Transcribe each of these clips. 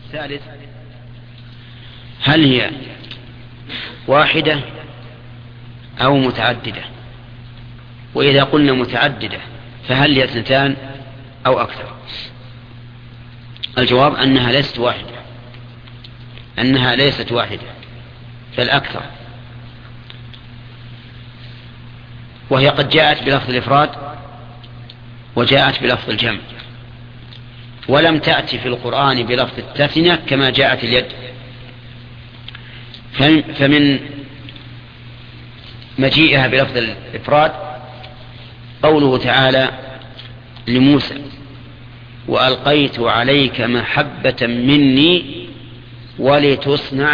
الثالث هل هي واحدة أو متعددة؟ وإذا قلنا متعددة فهل هي 2 أو أكثر؟ الجواب أنها ليست واحدة فالأكثر، وهي قد جاءت بلفظ الإفراد وجاءت بلفظ الجمع، ولم تأتي في القرآن بلفظ التثنية كما جاءت اليد. فمن مجيئها بلفظ الإفراد قوله تعالى لموسى وألقيت عليك محبة مني ولتصنع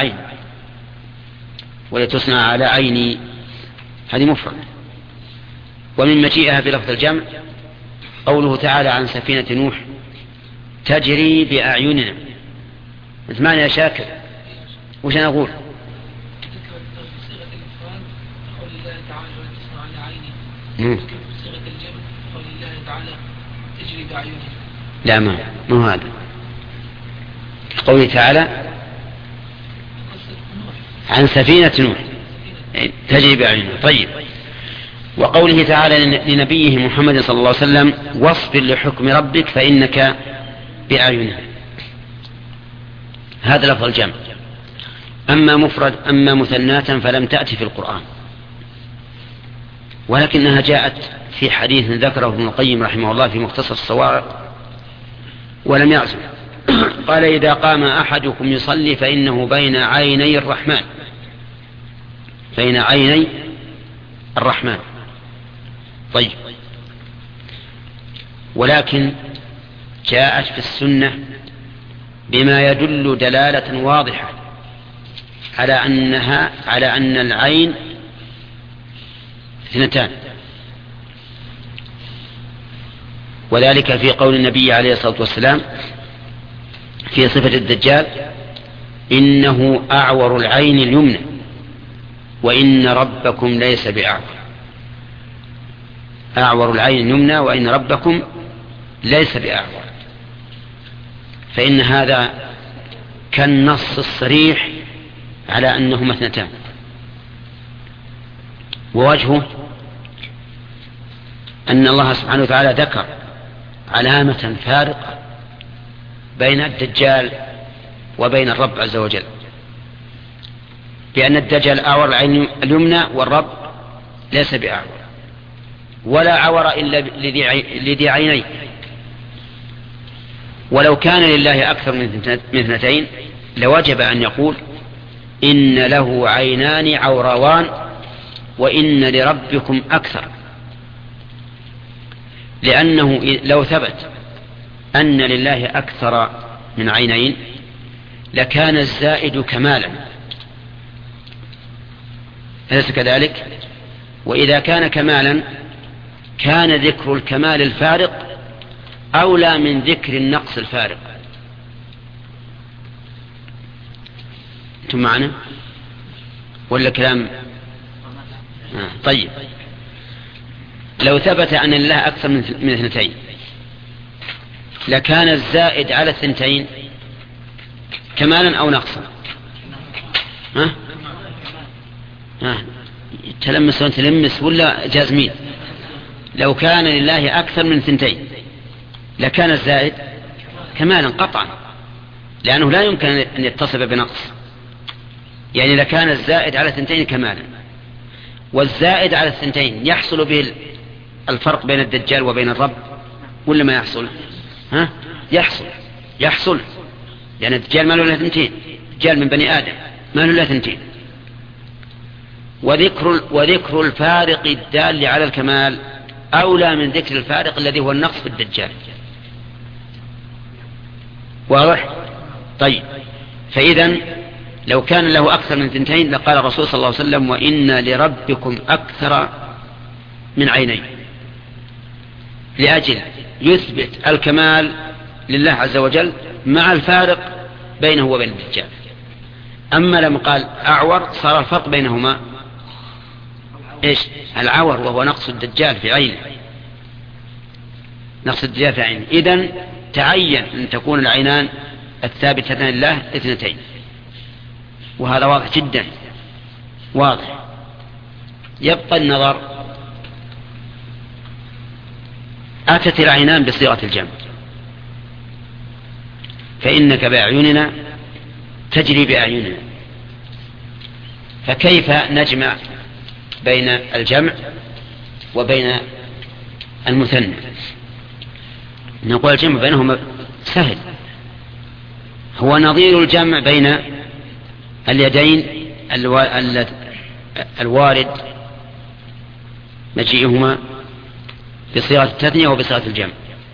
على عيني، هذه مفرد. ومن مجيئها بلفظ الجمع قوله تعالى عن سفينة نوح تجري بأعيننا. اسمعني يا شاكر، وش أنا أقول؟ لا ما هو هذا قوله تعالى عن سفينة نوح تجري بأعيننا. طيب، وقوله تعالى لنبيه محمد صلى الله عليه وسلم واصبر لحكم ربك فإنك بأعيننا، هذا لفظ الجمع. أما مثنات فلم تأتي في القرآن، ولكنها جاءت في حديث ذكره ابن القيم رحمه الله في مختصر الصواعق ولم يعزم. قال إذا قام أحدكم يصلي فإنه بين عيني الرحمن. طيب، ولكن جاءت في السنة بما يدل دلالة واضحة على أن العين 2، وذلك في قول النبي عليه الصلاة والسلام في صفة الدجال إنه أعور العين اليمنى وإن ربكم ليس بأعور. أعور العين اليمنى وإن ربكم ليس بأعور، فإن هذا كالنص الصريح على أنهما 2. ووجهه أن الله سبحانه وتعالى ذكر علامة فارقة بين الدجال وبين الرب عز وجل، بأن الدجال أعور العين اليمنى والرب ليس بأعور، ولا عور إلا لذي عينين. ولو كان لله أكثر من 2 لوجب أن يقول إن له عينان عوروان وإن لربكم أكثر، لأنه لو ثبت أن لله أكثر من عينين لكان الزائد كمالا، أليس كذلك؟ وإذا كان كمالا كان ذكر الكمال الفارق أولى من ذكر النقص الفارق. أنتم معنا ولا كلام؟ طيب، لو ثبت أن الله أكثر من 2 لكان الزائد على 2 كمالا أو نقصا؟ تلمس وتلمس ولا جازمين؟ لو كان لله أكثر من 2 لكان الزائد كمالا قطعا، لأنه لا يمكن أن يتصف بنقص، يعني لكان الزائد على 2 كمالا. والزائد على 2 يحصل به الفرق بين الدجال وبين الرب ولا ما يحصل؟ يحصل، لأن الدجال ما له إلا 2، الدجال من بني آدم ما له إلا 2. وذكر الفارق الدال على الكمال أولى من ذكر الفارق الذي هو النقص في الدجال. واضح؟ طيب، فإذا لو كان له أكثر من 2 لقال الرسول صلى الله عليه وسلم وإن لربكم أكثر من عينين، لأجل يثبت الكمال لله عز وجل مع الفارق بينه وبين الدجال. أما لما قال أعور صار الفرق بينهما إيش؟ العور، وهو نقص الدجال في عينه، إذن تعين أن تكون العينان الثابتتان لله اثنتين، وهذا واضح جدا واضح. يبقى النظر، أتت العينان بصيغة الجمع، فإنك بأعيننا تجري بأعيننا، فكيف نجمع بين الجمع وبين المثنى؟ نقول الجمع بينهما سهل، هو نظير الجمع بين اليدين الوارد مجيئهما بصيغة التثنية وبصيغة الجمع.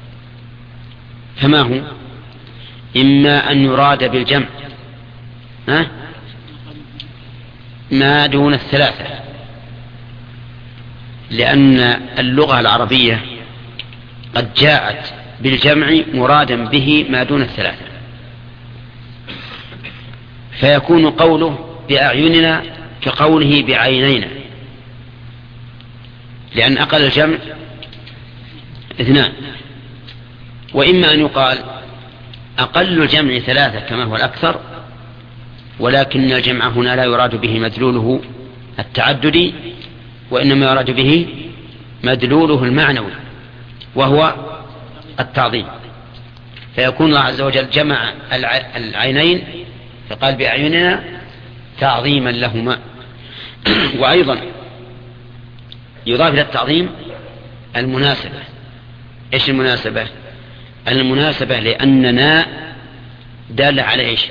فما هو؟ إما أن يراد بالجمع ما دون الثلاثة، لأن اللغة العربية قد جاءت بالجمع مرادا به ما دون الثلاثة، فيكون قوله بأعيننا كقوله بعينينا، لأن أقل الجمع اثنان. وإما أن يقال أقل الجمع ثلاثة كما هو الأكثر، ولكن الجمع هنا لا يراد به مدلوله التعددي، وإنما يراد به مدلوله المعنوي وهو التعظيم، فيكون الله عز وجل جمع العينين فقال بأعيننا تعظيما لهما. وأيضا يضاف إلى التعظيم المناسبة. إيش المناسبة؟ المناسبة لأننا دال على إيش؟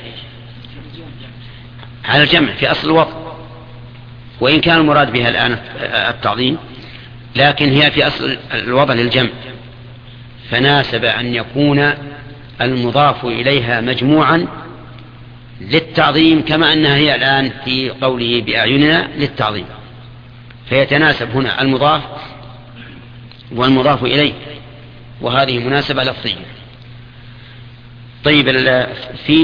على الجمع في أصل الوضع، وإن كان المراد بها الآن التعظيم، لكن هي في أصل الوضع للجمع، فناسب أن يكون المضاف إليها مجموعا للتعظيم، كما أنها هي الآن في قوله بأعيننا للتعظيم، فيتناسب هنا المضاف والمضاف إليه، وهذه مناسبة لفظية. طيب في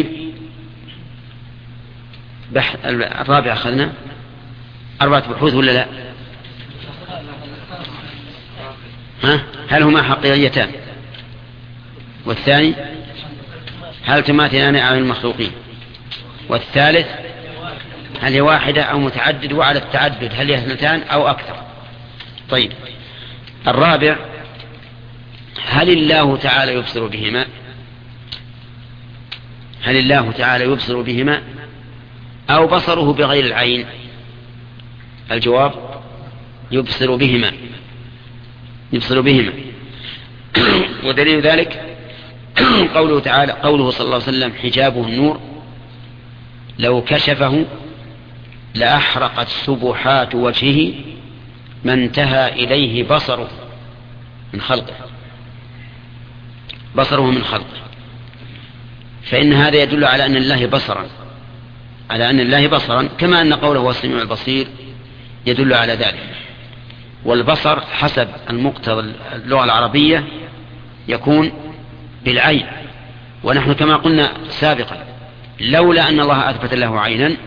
الرابع أخذنا 4 بحوث ولا لا؟ هل هما حقيقيتان؟ والثاني هل تماثلان عن المخلوقين؟ والثالث هل هي واحدة أو متعدد؟ وعلى التعدد هل هي 2 أو أكثر؟ طيب الرابع هل الله تعالى يبصر بهما؟ هل الله تعالى يبصر بهما أو بصره بغير العين؟ الجواب يبصر بهما، يبصر بهما. ودليل ذلك قوله تعالى، قوله صلى الله عليه وسلم حجابه النور لو كشفه لأحرقت سبحات وجهه ما انتهى إليه بصره من خلقه، بصره من خلقه. فإن هذا يدل على أن الله بصرا، على أن الله بصرا، كما أن قوله هو السميع البصير يدل على ذلك. والبصر حسب المقتضى اللغة العربية يكون بالعين، ونحن كما قلنا سابقا لولا أن الله أثبت له عينا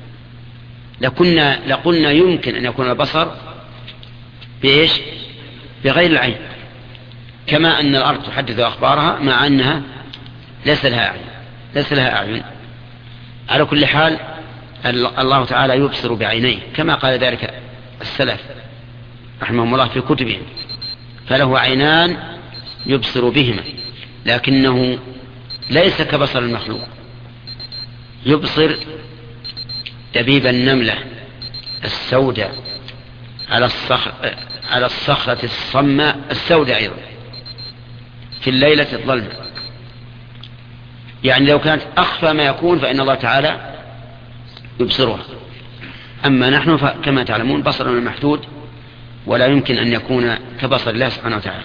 لقلنا يمكن أن يكون البصر بإيش؟ بغير العين، كما أن الأرض تحدث أخبارها مع أنها ليس لها أعين. على كل حال الله تعالى يبصر بعينيه، كما قال ذلك السلف رحمهم الله في كتبهم، فله عينان يبصر بهما، لكنه ليس كبصر المخلوق، يبصر دبيب النملة السوداء على الصخرة الصماء السوداء أيضا في الليلة الظلمة، يعني لو كانت أخفى ما يكون فإن الله تعالى يبصرها. أما نحن كما تعلمون بصرنا المحدود، ولا يمكن أن يكون كبصر الله سبحانه وتعالى.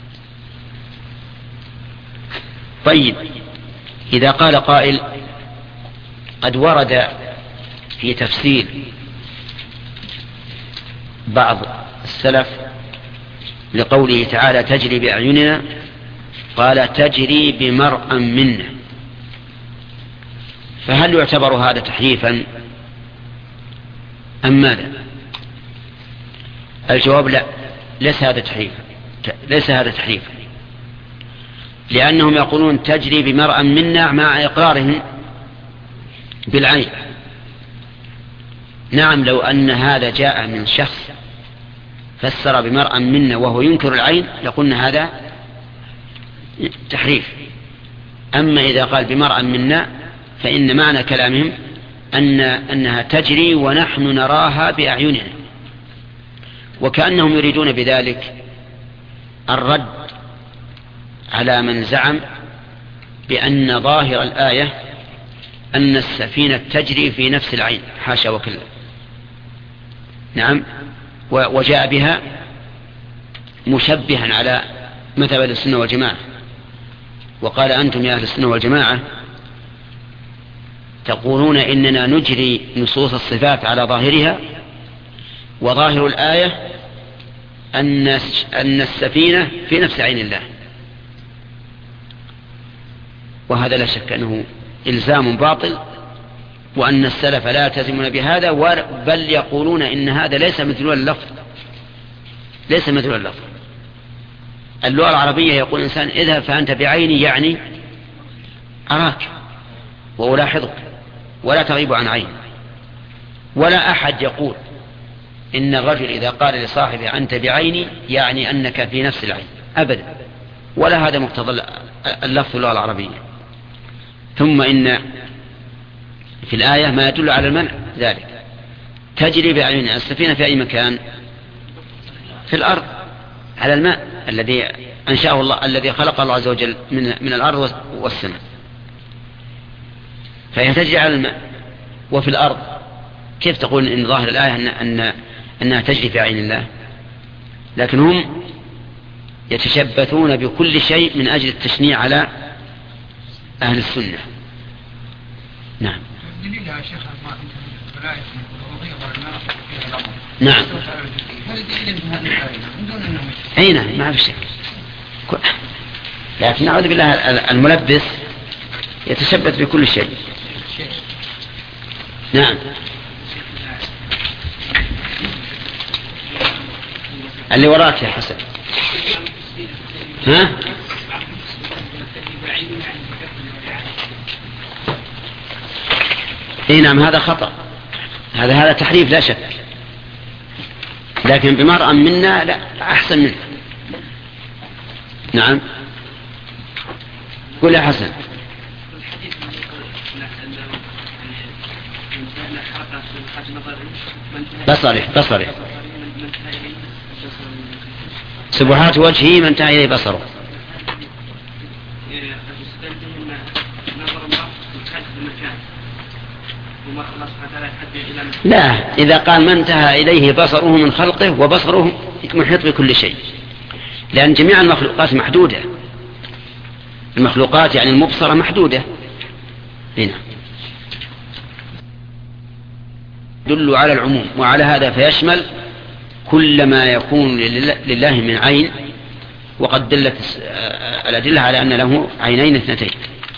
طيب إذا قال قائل قد ورد في تفسير بعض السلف لقوله تعالى تجري بأعيننا، قال تجري بمرأ منا، فهل يعتبر هذا تحريفا أم ماذا؟ الجواب لا، ليس هذا تحريفا. لأنهم يقولون تجري بمرأ منا مع إقرارهم بالعين. نعم، لو أن هذا جاء من شخص فسر بمرأ منا وهو ينكر العين لقلنا هذا تحريف. أما إذا قال بمرأ منا فإن معنى كلامهم أنها تجري ونحن نراها بأعيننا، وكأنهم يريدون بذلك الرد على من زعم بأن ظاهر الآية أن السفينة تجري في نفس العين، حاشا وكلا. نعم، وجاء بها مشبها على مذهب أهل السنة والجماعة، وقال أنتم يا أهل السنة والجماعة تقولون إننا نجري نصوص الصفات على ظاهرها، وظاهر الآية أن السفينة في نفس عين الله. وهذا لا شك أنه إلزام باطل، وأن السلف لا يلتزمون بهذا، بل يقولون إن هذا ليس مثل اللفظ، ليس مثل اللفظ. اللغة العربية يقول الإنسان اذهب فأنت بعيني، يعني أراك وألاحظك ولا تغيب عن عيني. ولا أحد يقول إن الرجل إذا قال لصاحبه أنت بعيني يعني أنك في نفس العين، أبدا، ولا هذا مقتضى اللفظ اللغة العربية. ثم إن في الآية ما يدل على المنع ذلك. تجري بأعيننا السفينة في أي مكان؟ في الأرض، على الماء الذي أنشأه الله، الذي خلق الله عز وجل من الأرض والسماء، فهي تجري على الماء وفي الأرض. كيف تقول إن ظاهر الآية أنها تجري في عين الله؟ لكن هم يتشبثون بكل شيء من أجل التشنيع على أهل السنة. نعم. نعم. أين ما في شك، لكن نعوذ بالله الملبس يتشبث بكل شيء. نعم. اللي وراك يا حسن. ها؟ اي نعم، هذا خطأ، هذا تحريف لا شك، لكن بمرأة منا لا، أحسن منه. نعم. قل يا حسن. بصري سبحات وجهه من انتهى إليه بصره. لا، إذا قال ما انتهى إليه بصره من خلقه، وبصره محيط بكل شيء، لأن جميع المخلوقات محدودة، المخلوقات يعني المبصرة محدودة. هنا دل على العموم، وعلى هذا فيشمل كل ما يكون لله من عين، وقد دلت الأدلة على أن له عينين اثنتين.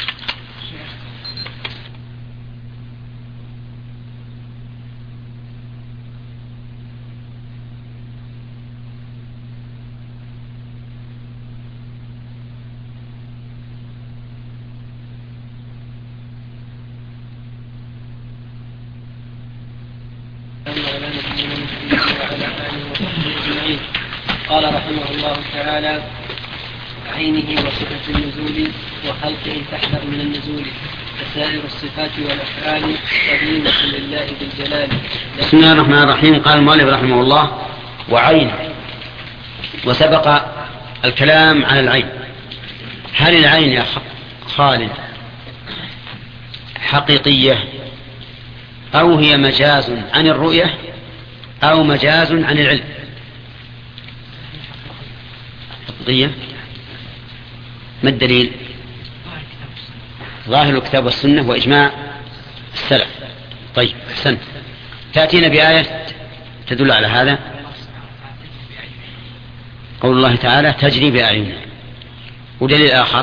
قال رحمه الله تعالى: عينه وصفة النزول وخلقه تحذر من النزول، فسائر الصفات والأفعال قديمة لله بالجلال. بسم الله الرحمن الرحيم. قال المؤلف رحمه الله: وعين. وسبق الكلام على العين. هل العين يا خالد حقيقية، أو هي مجاز عن الرؤية، أو مجاز عن العلم؟ حقيقية. ما الدليل؟ ظاهر الكتاب والسنة وإجماع السلف. طيب، أحسنت. تأتينا بآية تدل على هذا. قول الله تعالى: تجري بأعيننا. ودليل آخر: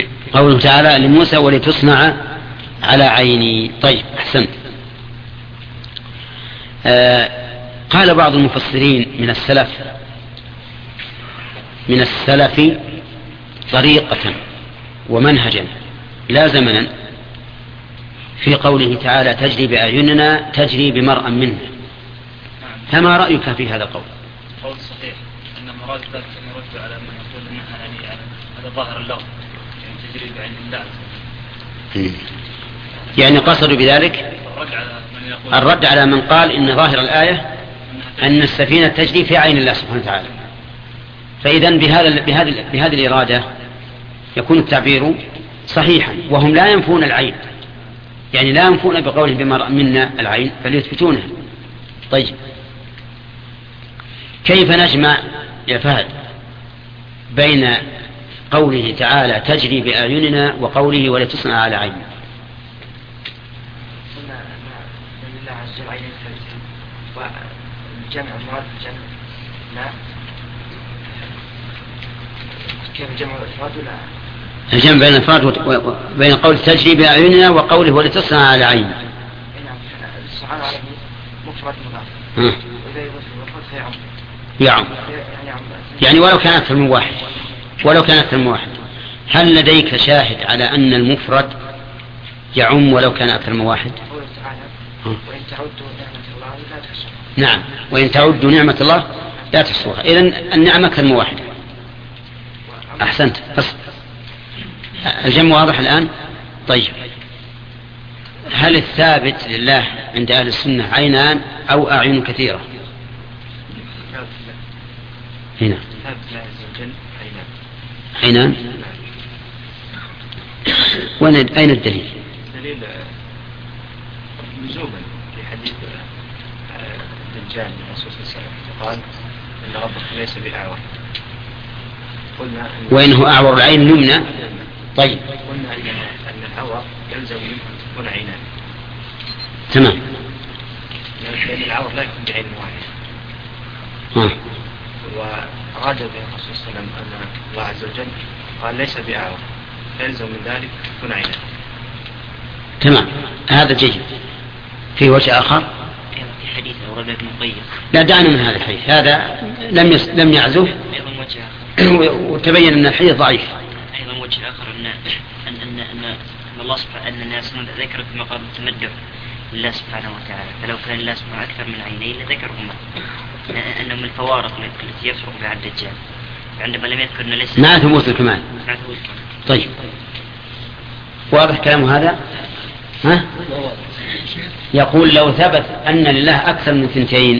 قوله تعالى لموسى: ولتصنع على عيني. طيب، أحسنت. قال بعض المفسرين من السلف طريقة ومنهجا لا زمنا في قوله تعالى تجري بأعيننا تجري بمرأ منا. فما رأيك في هذا القول؟ قول صحيح أن مراد ذلك يرد على من يقول أنها يعني هذا ظاهر اللغة يعني تجري بعين الله. يعني قصدوا بذلك الرد على من قال إن ظاهر الآية أن السفينة تجري في عين الله سبحانه وتعالى. فإذن بهذه الإرادة يكون التعبير صحيحا، وهم لا ينفون العين، يعني لا ينفون بقولهم بمرأ منا العين بل يثبتونها. طيب كيف نجمع يا فهد بين قوله تعالى تجري بأعيننا وقوله ولتصنع على عين؟ والجمع مراد الجمع لا كيف جمع الافراد ولا الجمع بين الافراد وبين قول تجري بأعيننا وقوله ولتصنع على عين. الصحابة على مفرد مضاف وإذا يضاف المفرد فيعم يعني ولو كان أكثر من واحد. هل لديك شاهد على أن المفرد يعم ولو كان أكثر من واحد؟ وإن تعودوا نعمة الله لا تحصوها. نعم، وإن تعودوا نعمة الله لا تحصوها. إذن النعمة أكثر من واحد. أحسنت. الجمع واضح الآن. طيب هل الثابت لله عند أهل السنة عينان أو أعين كثيرة؟ هنا عينان. أين الدليل؟ دليل نزوبا في حديث الدجال الرسول صلى الله عليه وسلم قال إن ربك ليس بأعور. وإنه أعور العين اليمنى. طيب قلنا أن الأعور يلزم منه أن تكون عينان. تمام. لأن الأعور لا يكون بعين واحد. وأراد به الرسول صلى الله عليه وسلم أن الله عز وجل قال ليس بأعور يلزم من ذلك تكون عينان. تمام، هذا جيد. في وجه آخر في حديث أورد ابن القيم. لا دعنا من هذا الحديث، هذا لم يعزف وتبين أن الحديث ضعيف. أيضا وجه آخر أن الله سبحانه أن الناس ذكر في مقام التمدح لله سبحانه وتعالى، فلو كان الله سبحانه أكثر من عينين لذكرهما أنهم الفوارق التي يفرق بها الدجال، عندما لم يذكر أن ليس مع ثبوت الكمال. طيب واضح كلام هذا؟ ها؟ يقول لو ثبت أن لله أكثر من ثنتين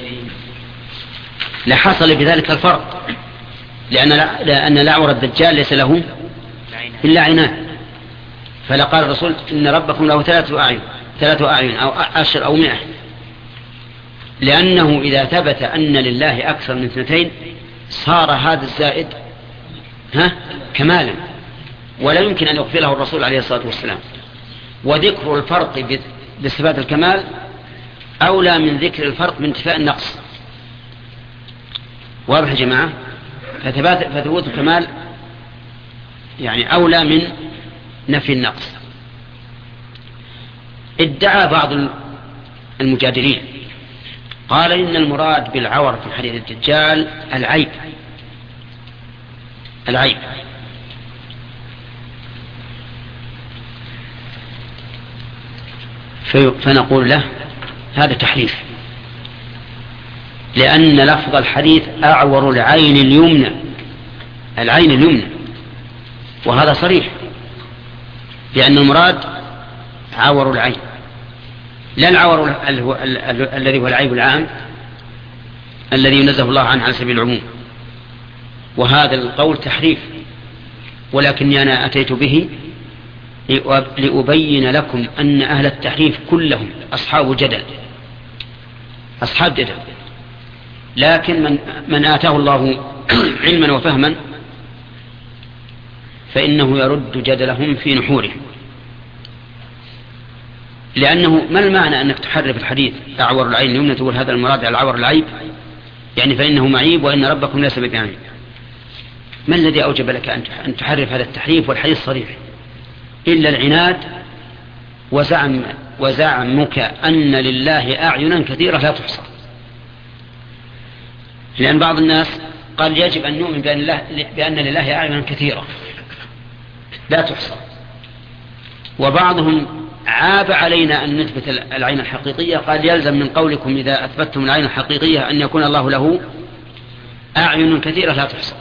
لحصل بذلك الفرق، لأن الأعور الدجال ليس له إلا عينان، فلقال الرسول إن ربكم له 3 أعين أو 10 أو 100، لأنه إذا ثبت أن لله أكثر من 2 صار هذا الزائد كمالا، ولا يمكن أن يغفله الرسول عليه الصلاة والسلام. وذكر الفرق بصفات الكمال أولى من ذكر الفرق بانتفاء النقص. واضح يا جماعة؟ فثبوت الكمال يعني أولى من نفي النقص. ادعى بعض المجادلين قال إن المراد بالعور في حديث الدجال العيب. فنقول له هذا تحريف، لأن لفظ الحديث أعور العين اليمنى، وهذا صريح، لأن المراد عور العين لا العور الذي هو العيب العام الذي ينزه الله عنه على سبيل العموم. وهذا القول تحريف، ولكني أنا أتيت به لأبين لكم أن أهل التحريف كلهم أصحاب جدل، لكن من آتاه الله علما وفهما فإنه يرد جدلهم في نحورهم. لأنه ما المعنى أنك تحرف الحديث أعور العين اليمنى تقول هذا المراد على العور العيب، يعني فإنه معيب وإن ربكم ليس بعيب. ما الذي أوجب لك أن تحرف هذا التحريف والحديث صريح؟ إلا العناد وزعمك أن لله أعينا كثيرة لا تحصى. لأن بعض الناس قال يجب أن نؤمن بأن لله أعينا كثيرة لا تحصى، وبعضهم عاب علينا أن نثبت العين الحقيقية، قال يلزم من قولكم إذا أثبتتم العين الحقيقية أن يكون الله له أعين كثيرة لا تحصى.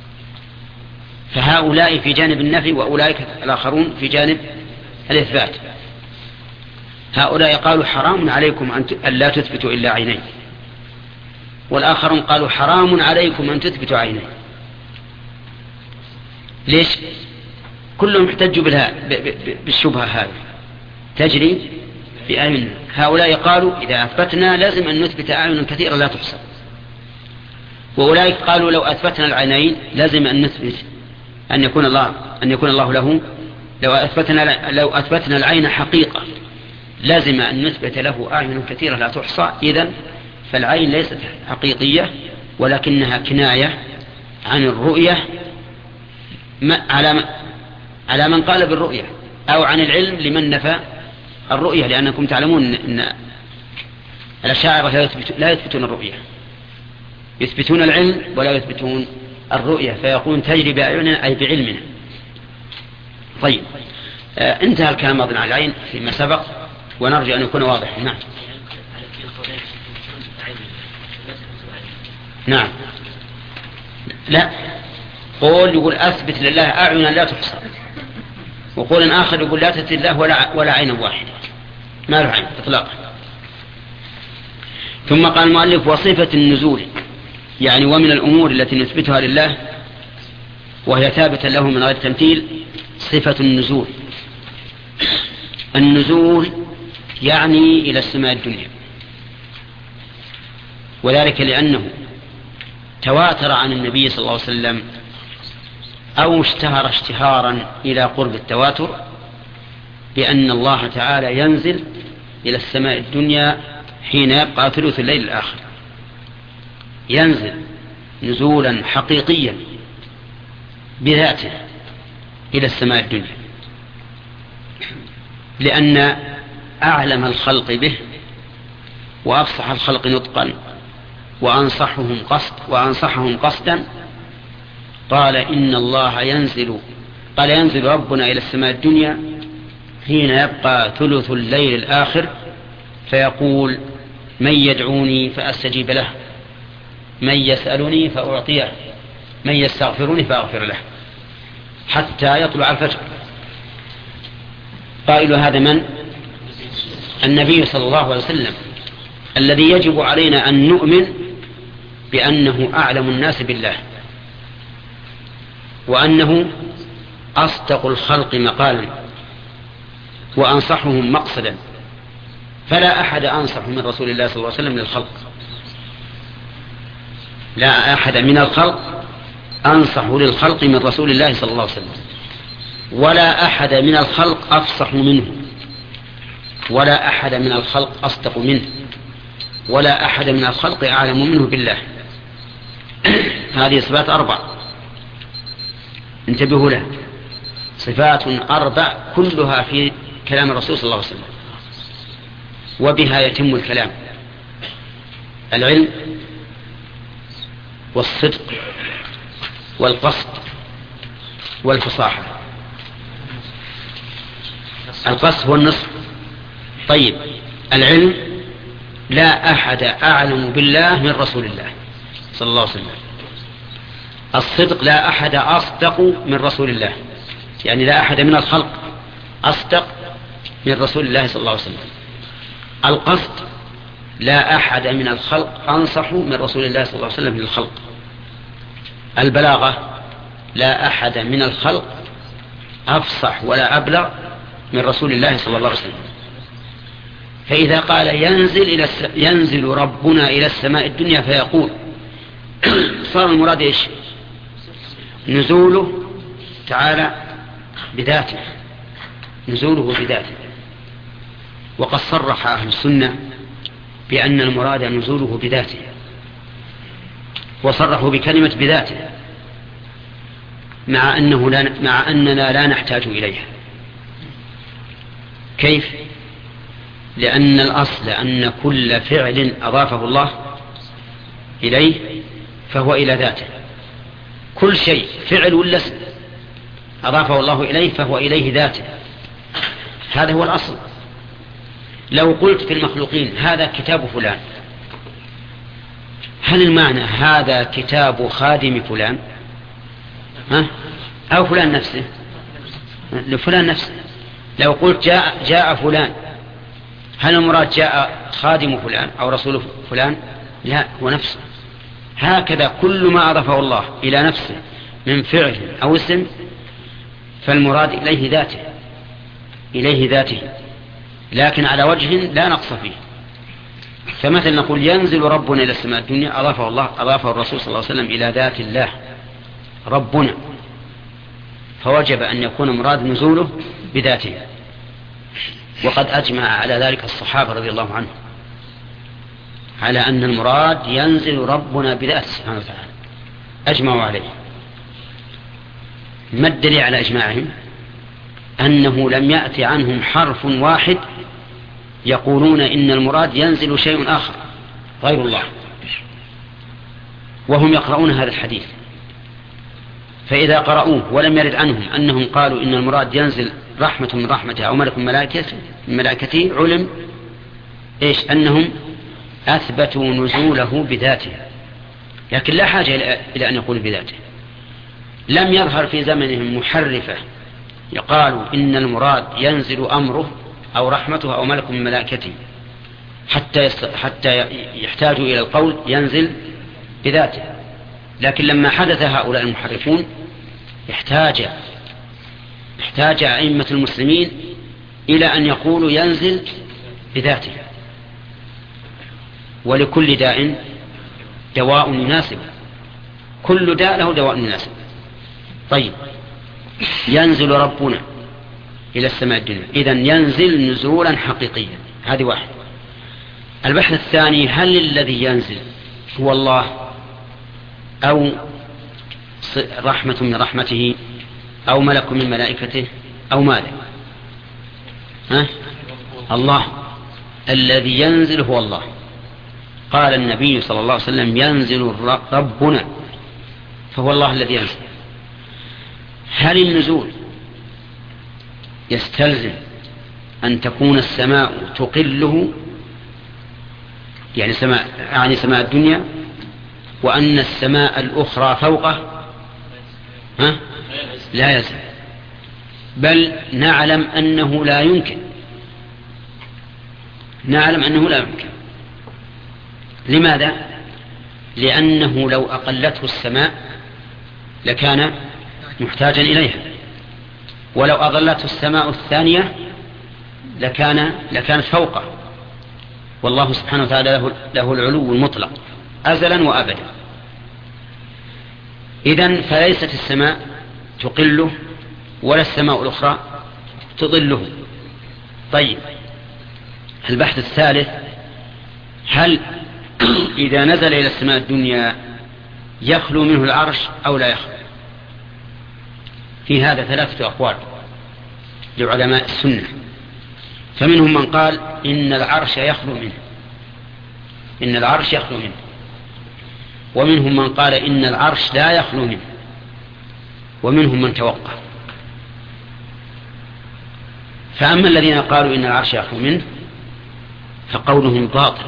فهؤلاء في جانب النفي وأولئك الآخرون في جانب الإثبات. هؤلاء قالوا حرام عليكم أن لا تثبتوا إلا عينين، والآخرون قالوا حرام عليكم أن تثبتوا عينين. ليش؟ كلهم احتجوا بالشبهة هذه تجري بأعيننا. هؤلاء قالوا إذا أثبتنا لازم أن نثبت أعين كثيرة لا تحصى، وأولئك قالوا لو أثبتنا العينين لازم أن نثبت أن يكون الله له. لو أثبتنا العين حقيقة لازم أن نثبت له أعين كثيرة لا تحصى. إذن فالعين ليست حقيقية ولكنها كناية عن الرؤية على من قال بالرؤية، أو عن العلم لمن نفى الرؤية، لأنكم تعلمون أن الأشاعرة لا يثبتون الرؤية، يثبتون العلم ولا يثبتون الرؤية، فيقول تجري بأعيننا أي بعلمنا. طيب، انتهى الكلام أظن عن العين فيما سبق، ونرجو أن يكون واضح. نعم. لا، يقول أثبت لله أعينا لا تحصى، وقول آخر يقول لا تثبت الله ولا عين واحدة، ما له عين إطلاقا. ثم قال المؤلف وصفة النزول، يعني ومن الأمور التي نثبتها لله وهي ثابتة له من غير تمثيل صفة النزول. النزول يعني إلى السماء الدنيا، وذلك لأنه تواتر عن النبي صلى الله عليه وسلم أو اشتهر اشتهارا إلى قرب التواتر بأن الله تعالى ينزل إلى السماء الدنيا حين يبقى ثلث الليل الآخر، ينزل نزولا حقيقيا بذاته إلى السماء الدنيا، لأن أعلم الخلق به وأفصح الخلق نطقا وأنصحهم قصدا قال إن الله ينزل ربنا إلى السماء الدنيا حين يبقى ثلث الليل الآخر فيقول من يدعوني فأستجيب له، من يسألني فأعطيه، من يستغفرني فأغفر له، حتى يطلع الفجر. قائل هذا من؟ النبي صلى الله عليه وسلم، الذي يجب علينا أن نؤمن بأنه أعلم الناس بالله، وأنه أصدق الخلق مقالا وأنصحهم مقصدا، فلا أحد أنصح من رسول الله صلى الله عليه وسلم للخلق، لا أحد من الخلق أنصح للخلق من رسول الله صلى الله عليه وسلم، ولا أحد من الخلق أفصح منه، ولا أحد من الخلق أصدق منه، ولا أحد من الخلق أعلم منه بالله. هذه صفات 4 انتبهوا لها، صفات 4 كلها في كلام الرسول صلى الله عليه وسلم، وبها يتم الكلام: العلم والصدق والقصد والفصاحة. القصد هو النصف. طيب، العلم لا أحد أعلم بالله من رسول الله صلى الله عليه وسلم. الصدق لا أحد أصدق من رسول الله، يعني لا أحد من الخلق أصدق من رسول الله صلى الله عليه وسلم. القصد لا أحد من الخلق أنصح من رسول الله صلى الله عليه وسلم للخلق. البلاغة لا أحد من الخلق أفصح ولا أبلغ من رسول الله صلى الله عليه وسلم. فإذا قال ينزل ربنا إلى السماء الدنيا فيقول، صار المراد إيش؟ نزوله تعالى بذاته، نزوله بذاته. وقد صرح أهل السنة بأن المراد نزوله بذاته، وصرحوا بكلمة بذاته، مع أننا لا نحتاج إليها. كيف؟ لأن الأصل أن كل فعل أضافه الله إليه فهو إلى ذاته، كل شيء فعل ولا اسم أضافه الله إليه فهو إليه ذاته، هذا هو الأصل. لو قلت في المخلوقين هذا كتاب فلان، هل المعنى هذا كتاب خادم فلان أو فلان نفسه؟ لفلان نفسه. لو قلت جاء فلان، هل المراد جاء خادم فلان أو رسول فلان؟ لا، هو نفسه. هكذا كل ما أضافه الله إلى نفسه من فعل أو اسم فالمراد إليه ذاته، لكن على وجه لا نقص فيه. فمثلا نقول ينزل ربنا إلى السماء الدنيا، أضافه الرسول صلى الله عليه وسلم إلى ذات الله ربنا، فوجب أن يكون مراد نزوله بذاته. وقد أجمع على ذلك الصحابة رضي الله عنهم على أن المراد ينزل ربنا بذاته سبحانه وتعالى، أجمعوا عليه. ما الدليل على إجماعهم؟ أنه لم يأتي عنهم حرف واحد يقولون إن المراد ينزل شيء آخر غير الله، وهم يقرؤون هذا الحديث. فإذا قرأوه ولم يرد عنهم أنهم قالوا إن المراد ينزل رحمة من رحمته أو ملك من ملائكته، علم أنهم أثبتوا نزوله بذاته، لكن لا حاجة إلى أن يقول بذاته. لم يظهر في زمنهم محرفة يقالوا إن المراد ينزل أمره أو رحمته أو ملك من ملائكته حتى يحتاجوا إلى القول ينزل بذاته. لكن لما حدث هؤلاء المحرفون احتاج أئمة المسلمين إلى أن يقولوا ينزل بذاته. ولكل داء دواء يناسب، كل داء له دواء يناسب. طيب، ينزل ربنا إلى السماء الدنيا، إذن ينزل نزولا حقيقيا، هذه واحد. البحث الثاني، هل الذي ينزل هو الله أو رحمة من رحمته أو ملك من ملائكته أو ماذا؟ الله. الذي ينزل هو الله. قال النبي صلى الله عليه وسلم ينزل ربنا، فهو الله الذي ينزل. هل النزول يستلزم أن تكون السماء تقله، يعني سماء الدنيا، وأن السماء الأخرى فوقه؟ لا يلزم، بل نعلم أنه لا يمكن. لماذا؟ لأنه لو أقلته السماء لكان محتاجا إليها، ولو أظلته السماء الثانية لكانت فوقه، والله سبحانه وتعالى له العلو المطلق أزلا وأبدا. إذن فليست السماء تقله ولا السماء الأخرى تظله. طيب، البحث الثالث، هل إذا نزل إلى السماء الدنيا يخلو منه العرش أو لا يخلو؟ في هذا 3 أقوال لعلماء السنة. فمنهم من قال إن العرش يخلو منه، ومنهم من قال إن العرش لا يخلو منه، ومنهم من توقف. فأما الذين قالوا إن العرش يخلو منه فقولهم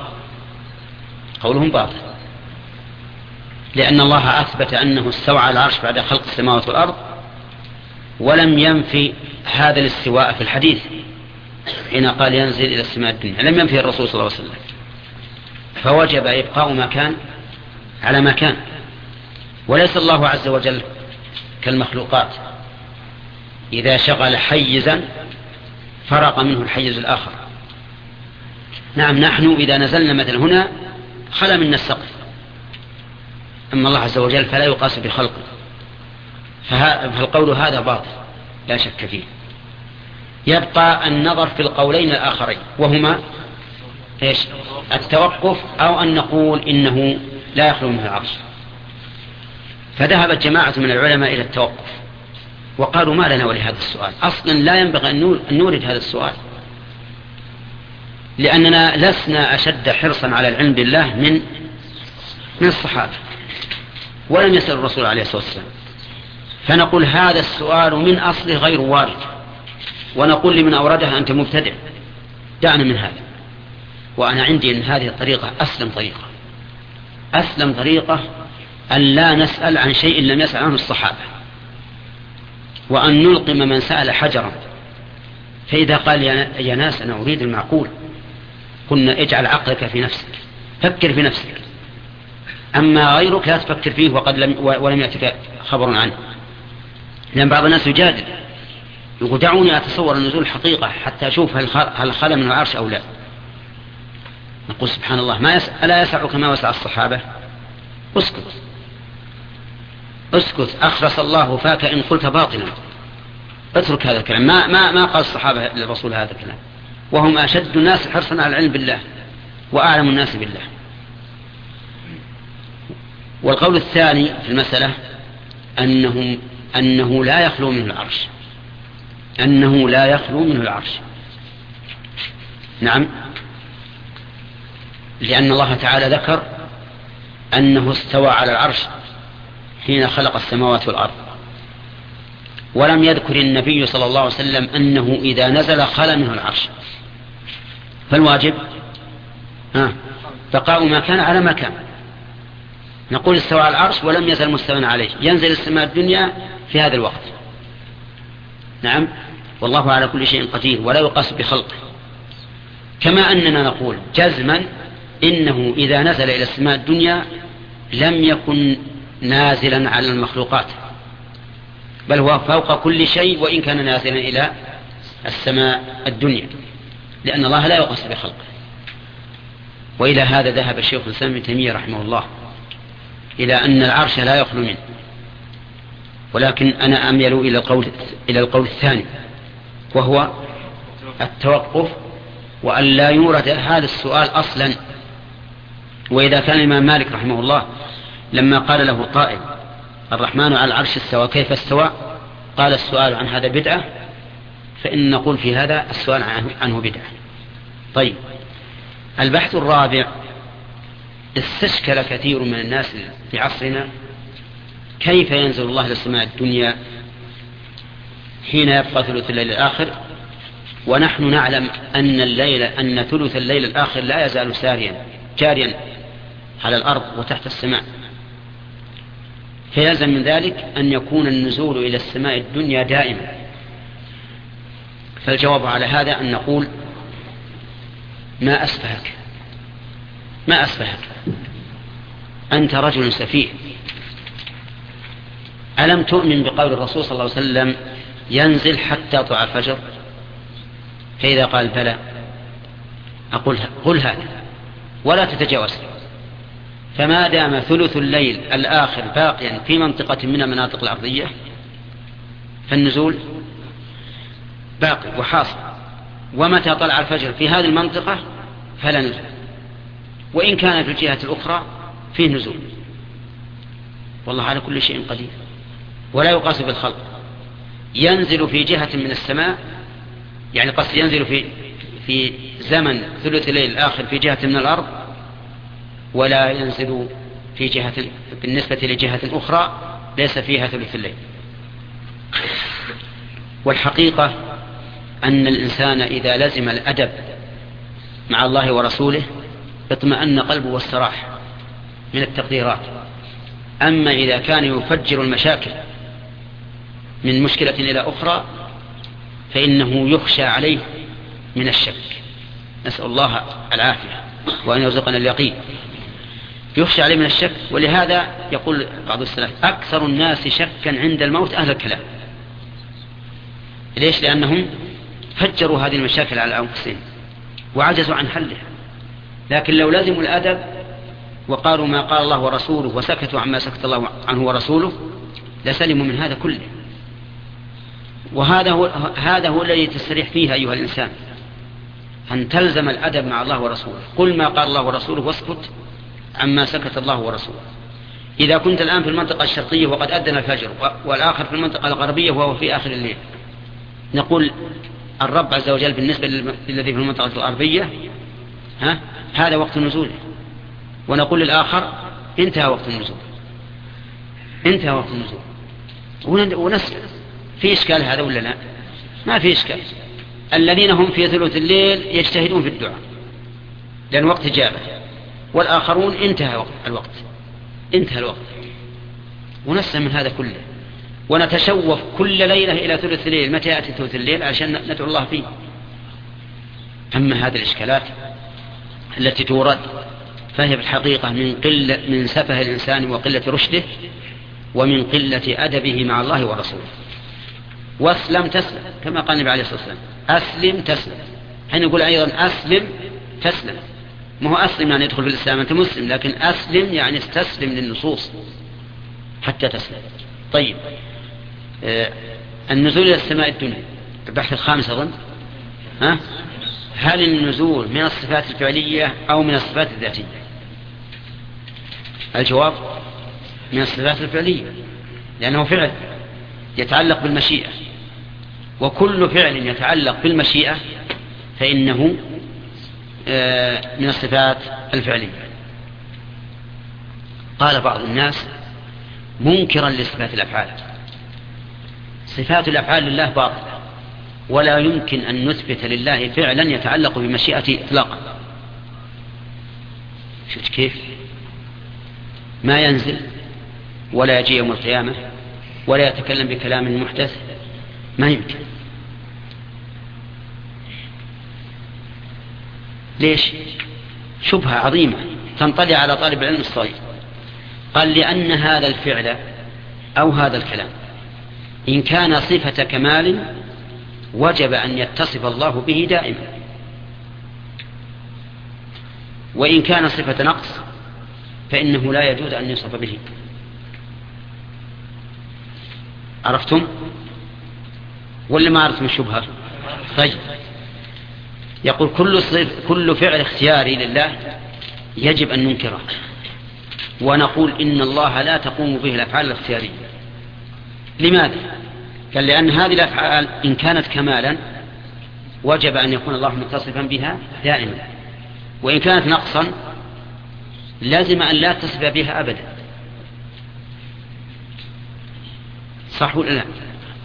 باطل، لأن الله أثبت أنه استوى على العرش بعد خلق السماوات والأرض، ولم ينفي هذا الاستواء في الحديث حين قال ينزل إلى السماء الدنيا، لم ينفي الرسول صلى الله عليه وسلم، فوجب إبقاء ما كان على ما كان. وليس الله عز وجل كالمخلوقات إذا شغل حيزا فرق منه الحيز الآخر. نعم، نحن إذا نزلنا مثل هنا خلا منا السقف، أما الله عز وجل فلا يقاس بخلقه، فالقول هذا باطل لا شك فيه. يبقى النظر في القولين الآخرين، وهما التوقف أو أن نقول إنه لا يخلو منه العرش. فذهبت جماعة من العلماء إلى التوقف، وقالوا ما لنا ولهذا السؤال، أصلا لا ينبغي أن نورد هذا السؤال، لأننا لسنا أشد حرصا على العلم بالله من الصحابة. ولم يسأل الرسول عليه الصلاة والسلام، فنقول هذا السؤال من أصله غير وارد، ونقول لمن أورده أنت مبتدع، دعنا من هذا. وأنا عندي أن هذه الطريقة أسلم طريقة أن لا نسأل عن شيء لم يسأل عنه الصحابة، وأن نلقم من سأل حجرا. فإذا قال يا ناس أنا أريد المعقول، قلنا اجعل عقلك في نفسك، فكر في نفسك، أما غيرك لا تفكر فيه ولم يأتك خبر عنه. لأن بعض الناس يجادل يقول دعوني أتصور النزول حقيقة حتى أشوف هل خلى من العرش أو لا. نقول سبحان الله، ألا يسعك ما وسع الصحابة؟ اسكت أخرس الله فاك إن قلت باطلا. اترك هذا الكلام. ما قال الصحابة للرسول هذا الكلام، وهم أشد الناس حرصا على العلم بالله وأعلم الناس بالله. والقول الثاني في المسألة أنه لا يخلو منه العرش، نعم، لأن الله تعالى ذكر أنه استوى على العرش حين خلق السماوات والأرض، ولم يذكر النبي صلى الله عليه وسلم أنه إذا نزل خلى منه العرش. فالواجب بقاء ما كان على ما كان. نقول استوى على العرش ولم يزل مستوى عليه، ينزل السماء الدنيا في هذا الوقت، نعم، والله على كل شيء قدير ولا يقاس بخلقه. كما أننا نقول جزما إنه إذا نزل إلى السماء الدنيا لم يكن نازلا على المخلوقات، بل هو فوق كل شيء وإن كان نازلا إلى السماء الدنيا، لأن الله لا يقاس بخلقه. وإلى هذا ذهب الشيخ الإسلام ابن تيمية رحمه الله إلى أن العرش لا يخلو منه، ولكن أنا أميل إلى القول الثاني، وهو التوقف وأن لا يورد هذا السؤال أصلا. وإذا كان الإمام مالك رحمه الله لما قال له قائل الرحمن على العرش استوى كيف استوى، قال السؤال عن هذا بدعة، فإن نقول في هذا السؤال عنه بدعة. طيب، البحث الرابع: استشكل كثير من الناس في عصرنا كيف ينزل الله للسماء الدنيا حين يبقى ثلث الليل الآخر، ونحن نعلم أن ثلث الليل الآخر لا يزال جاريا على الأرض وتحت السماء، فيلزم من ذلك أن يكون النزول إلى السماء الدنيا دائما. فالجواب على هذا أن نقول ما أسفهك أنت رجل سفيه، ألم تؤمن بقول الرسول صلى الله عليه وسلم ينزل حتى طلع الفجر؟ فإذا قال بلى أقول قل هذا ولا تتجاوز. فما دام ثلث الليل الآخر باقيا في منطقة من المناطق الأرضية فالنزول باقي وحاصل، ومتى طلع الفجر في هذه المنطقة فلا نزول، وإن كان في الجهة الأخرى فيه نزول. والله على كل شيء قدير ولا يقاس بالخلق. ينزل في جهة من السماء، يعني قصد ينزل في زمن ثلث الليل الآخر في جهة من الأرض، ولا ينزل في جهة بالنسبة لجهة أخرى ليس فيها ثلث الليل. والحقيقة أن الإنسان إذا لزم الأدب مع الله ورسوله اطمأن قلبه واستراح من التقديرات. أما إذا كان يفجر المشاكل من مشكلة إلى أخرى فإنه يخشى عليه من الشك، نسأل الله العافية وأن يرزقنا اليقين. يخشى عليه من الشك، ولهذا يقول بعض السلف أكثر الناس شكا عند الموت أهل الكلام. ليش؟ لأنهم فجروا هذه المشاكل على أنفسهم وعجزوا عن حلها. لكن لو لازموا الأدب وقالوا ما قال الله ورسوله وسكتوا عما سكت الله عنه ورسوله لسلموا من هذا كله. وهذا هو الذي تستريح فيه أيها الإنسان، أن تلزم الأدب مع الله ورسوله. قل ما قال الله ورسوله واسكت عما سكت الله ورسوله. إذا كنت الآن في المنطقة الشرقية وقد أذن الفجر، والآخر في المنطقة الغربية وهو في آخر الليل، نقول الرب عز وجل بالنسبة للذي في المنطقة الغربية هذا وقت النزول، ونقول للآخر انتهى وقت النزول. انتهى وقت النزول ونسجد. في إشكال هذا ولا لا؟ ما في إشكال. الذين هم في ثلث الليل يجتهدون في الدعاء لأن وقت إجابة، والآخرون انتهى الوقت ونسلم من هذا كله، ونتشوف كل ليلة إلى ثلث الليل. متى يأتي ثلث الليل عشان ندعو الله فيه؟ أما هذه الإشكالات التي تورد فهي بالحقيقة من سفه الإنسان وقلة رشده ومن قلة أدبه مع الله ورسوله. واسلم تسلم كما قال النبي عليه الصلاة والسلام، أسلم تسلم. حين يقول أيضا أسلم تسلم، ما هو أسلم يعني يدخل في الإسلام أنت مسلم، لكن أسلم يعني استسلم للنصوص حتى تسلم. طيب، النزول إلى السماء الدنيا البحث الخامس أظن. هل النزول من الصفات الفعلية أو من الصفات الذاتية؟ الجواب من الصفات الفعلية، لأنه فعل يتعلق بالمشيئة، وكل فعل يتعلق بالمشيئة فإنه من الصفات الفعلية. قال بعض الناس منكرا لصفات الأفعال: صفات الأفعال لله باطلة، ولا يمكن أن نثبت لله فعلا يتعلق بمشيئته إطلاقا. شفت كيف؟ ما ينزل ولا يجي يوم القيامة ولا يتكلم بكلام محدث، ما يمكن. ليش؟ شبهة عظيمة تنطلي على طالب العلم الصغير. قال: لأن هذا الفعل أو هذا الكلام إن كان صفة كمال وجب أن يتصف الله به دائما، وإن كان صفة نقص فإنه لا يجوز أن يوصف به. عرفتم ولا ما عرفتم الشبهة؟ طيب، يقول كل فعل اختياري لله يجب أن ننكره، ونقول إن الله لا تقوم به الأفعال الاختيارية. لماذا؟ قال: لأن هذه الأفعال إن كانت كمالا وجب أن يكون الله متصفا بها دائما، وإن كانت نقصا لازم أن لا تصف بها أبدا. صح ولا لا؟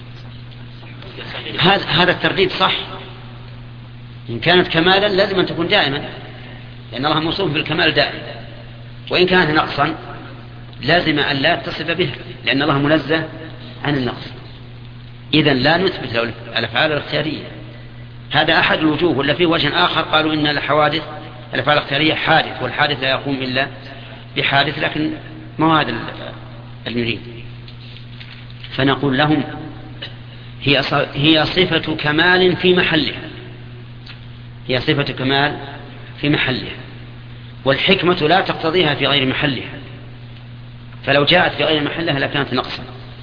هذا الترديد صح. إن كانت كمالا لازم أن تكون دائما، لأن الله موصوف بالكمال دائما، وإن كانت نقصا لازم أن لا تصف بها، لأن الله منزه عن النقص. إذن لا نثبت له الأفعال الاختيارية. هذا أحد الوجوه، ولا في وجه آخر قالوا إن الأفعال الاختيارية حادث، والحادث لا يقوم إلا بحادث، لكن ما هذا المريد. فنقول لهم هي صفة كمال في محلها، هي صفة كمال في محلها، والحكمة لا تقتضيها في غير محلها، فلو جاءت في غير محلها لكانت نقصا.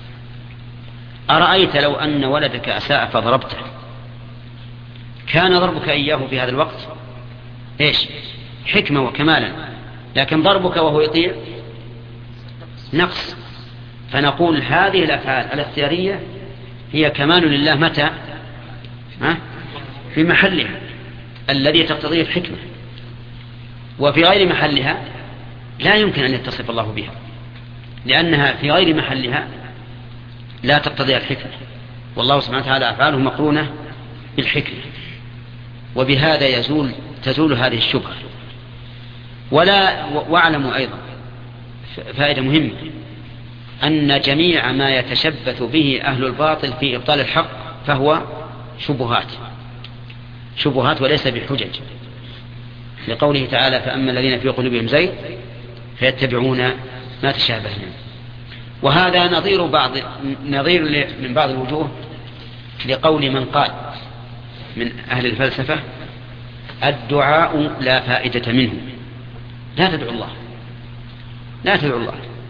أرأيت لو أن ولدك أساء فضربته، كان ضربك إياه في هذا الوقت إيش؟ حكمة وكمالا، لكن ضربك وهو يطيع نقص. فنقول هذه الأفعال الاختيارية هي كمال لله متى؟ في محلها الذي تقتضيه الحكمة، وفي غير محلها لا يمكن أن يتصف الله بها، لأنها في غير محلها لا تقتضي الحكمة، والله سبحانه وتعالى أفعاله مقرونة بالحكمة. وبهذا تزول هذه الشبهة. واعلموا أيضا فائدة مهمة، أن جميع ما يتشبث به أهل الباطل في إبطال الحق فهو شبهات وليس بحجج، لقوله تعالى: فأما الذين في قلوبهم زيغ فيتبعون ما تشابه منه. وهذا نظير من بعض الوجوه لقول من قال من أهل الفلسفة: الدعاء لا فائدة منه، لا تدعو الله.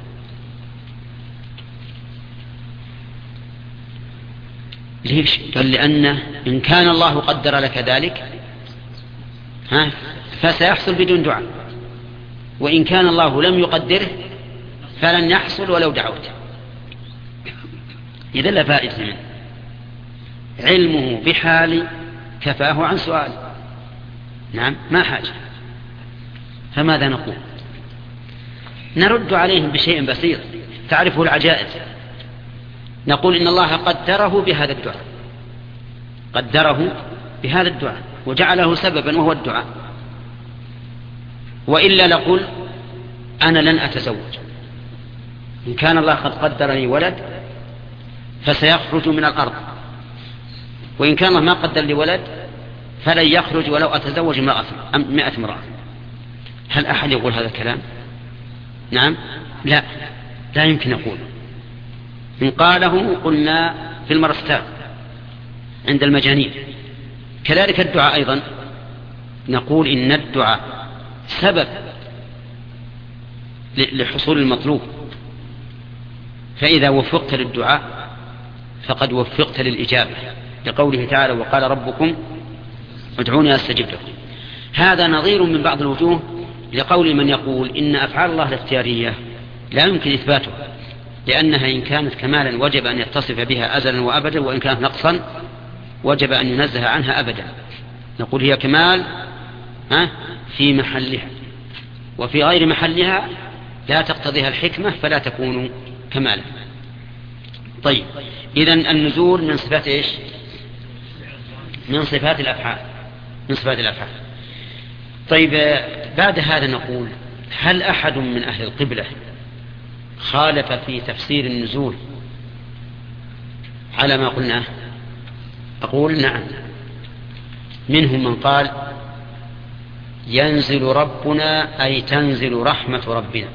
ليش؟ قال: لأنه إن كان الله قدر لك ذلك فسيحصل بدون دعاء، وإن كان الله لم يقدره فلن يحصل ولو دعوت. إذا لا فائدة منه، علمه بحال كفاه عن سؤال. نعم، ما حاجة. فماذا نقول؟ نرد عليهم بشيء بسيط: تعرفه العجائز، نقول إن الله قدره بهذا الدعاء، قدره بهذا الدعاء وجعله سببا وهو الدعاء. وإلا نقول أنا لن أتزوج، إن كان الله قد قدر لي ولد فسيخرج من الأرض، وإن كان الله ما قدر لي ولد فلن يخرج ولو أتزوج 100 امرأة. هل أحد يقول هذا الكلام؟ نعم، لا يمكن نقول. إن قاله قلنا في المرستان عند المجانين. كذلك الدعاء أيضا نقول إن الدعاء سبب لحصول المطلوب، فإذا وفقت للدعاء فقد وفقت للإجابة، لقوله تعالى وقال ربكم ادعوني أستجب لكم. هذا نظير من بعض الوجوه لقول من يقول إن أفعال الله الاختيارية لا يمكن إثباتها، لأنها إن كانت كمالا وجب أن يتصف بها أزلا وأبدا، وإن كانت نقصا وجب أن ينزه عنها أبدا. نقول هي كمال في محلها، وفي غير محلها لا تقتضيها الحكمة فلا تكون كمالا. طيب، إذن النزول من صفات إيش؟ من صفات الأفعال، من صفات الأفعال. طيب، بعد هذا نقول هل أحد من أهل القبلة خالف في تفسير النزول على ما قلناه؟ أقول نعم، منهم من قال ينزل ربنا أي تنزل رحمة ربنا،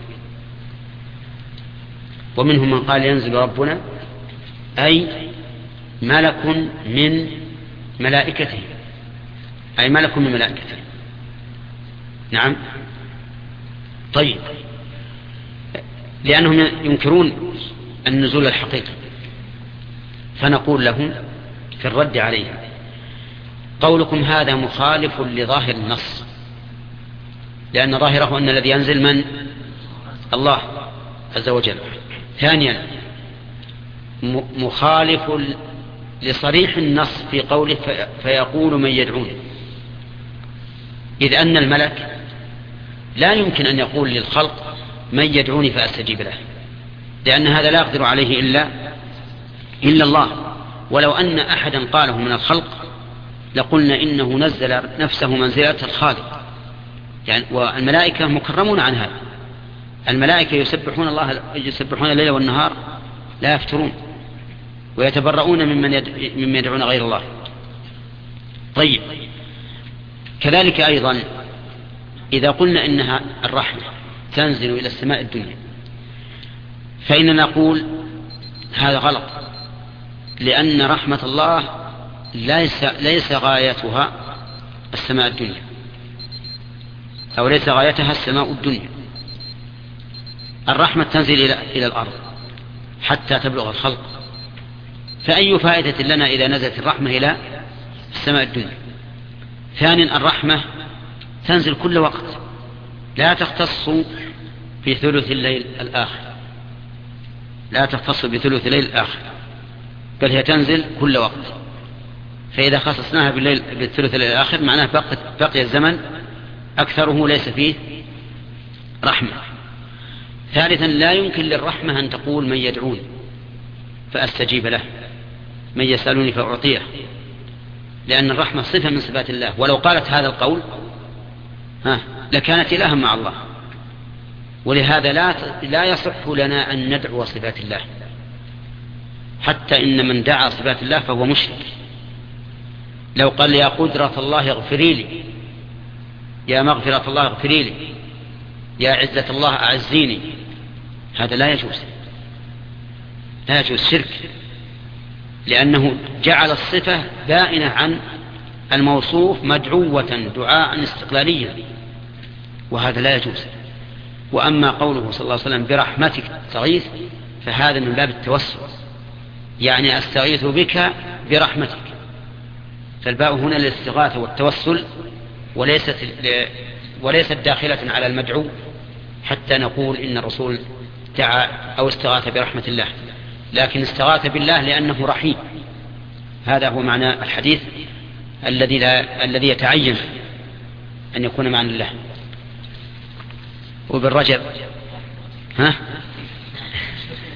ومنهم من قال ينزل ربنا أي ملك من ملائكته، أي ملك من ملائكته. نعم. طيب، لأنهم ينكرون النزول الحقيقي، فنقول لهم في الرد عليهم قولكم هذا مخالف لظاهر النص، لأن ظاهره أن الذي ينزل من؟ الله عز وجل. ثانيا مخالف لصريح النص في قوله فيقول من يدعون، إذ أن الملك لا يمكن أن يقول للخلق من يدعوني فأستجيب له، لأن هذا لا يقدر عليه إلا الله. ولو أن أحدا قاله من الخلق لقلنا إنه نزل نفسه منزلة الخالق، يعني والملائكة مكرمون عن هذا. الملائكة يسبحون الله، يسبحون الليل والنهار لا يفترون، ويتبرؤون ممن يدعون غير الله. طيب، كذلك أيضا إذا قلنا إنها الرحمة تنزل إلى السماء الدنيا، فإننا نقول هذا غلط، لأن رحمة الله ليس غايتها السماء الدنيا، أو ليس غايتها السماء الدنيا. الرحمة تنزل إلى الأرض حتى تبلغ الخلق، فأي فائدة لنا إذا نزلت الرحمة إلى السماء الدنيا؟ ثانيا الرحمة تنزل كل وقت، لا تختص في ثلث الليل الآخر، لا تختص بثلث الليل الآخر، بل هي تنزل كل وقت. فإذا خصصناها بالثلث الليل الآخر معناه بقي الزمن أكثره ليس فيه رحمة. ثالثا لا يمكن للرحمة أن تقول من يدعون فأستجيب له، من يسألني فأعطيه، لأن الرحمة صفة من صفات الله، ولو قالت هذا القول لكانت إلها مع الله. ولهذا لا يصح لنا أن ندعو صفات الله، حتى إن من دعا صفات الله فهو مشرك. لو قال يا قدرة الله اغفري لي، يا مغفرة الله اغفري لي، يا عزة الله أعزيني، هذا لا يجوز، لا يجوز، شرك، لأنه جعل الصفة بائنة عن الموصوف مدعوة دعاء استقلاليا، وهذا لا يجوز. وأما قوله صلى الله عليه وسلم برحمتك تستغيث، فهذا من باب التوسل، يعني أستغيث بك برحمتك، فالباء هنا للاستغاثة والتوسل، وليست داخلة على المدعو حتى نقول إن الرسول دعا أو استغاث برحمة الله، لكن استغاث بالله لأنه رحيم. هذا هو معنى الحديث الذي يتعين أن يكون معنى الله. وبالرجب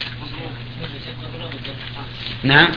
نعم.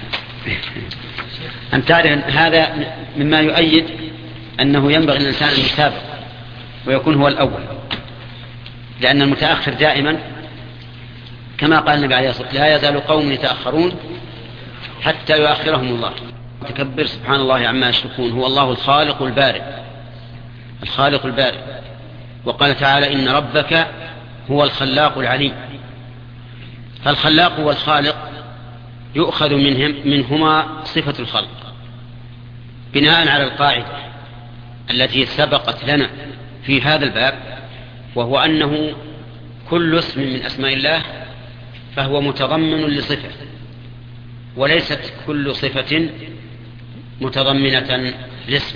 أن تعرف هذا مما يؤيد أنه ينبغي الإنسان أن يسابق ويكون هو الأول، لأن المتأخر دائما كما قال النبي عليه الصلاة والسلام لا يزال قوم يتأخرون حتى يؤخرهم الله. تكبر سبحان الله عما يشركون، هو الله الخالق البارئ، الخالق البارئ. وقال تعالى إن ربك هو الخلاق العليم. فالخلاق والخالق يؤخذ منهما صفة الخلق بناء على القاعدة التي سبقت لنا في هذا الباب، وهو أنه كل اسم من أسماء الله فهو متضمن لصفة، وليست كل صفة متضمنة لاسم.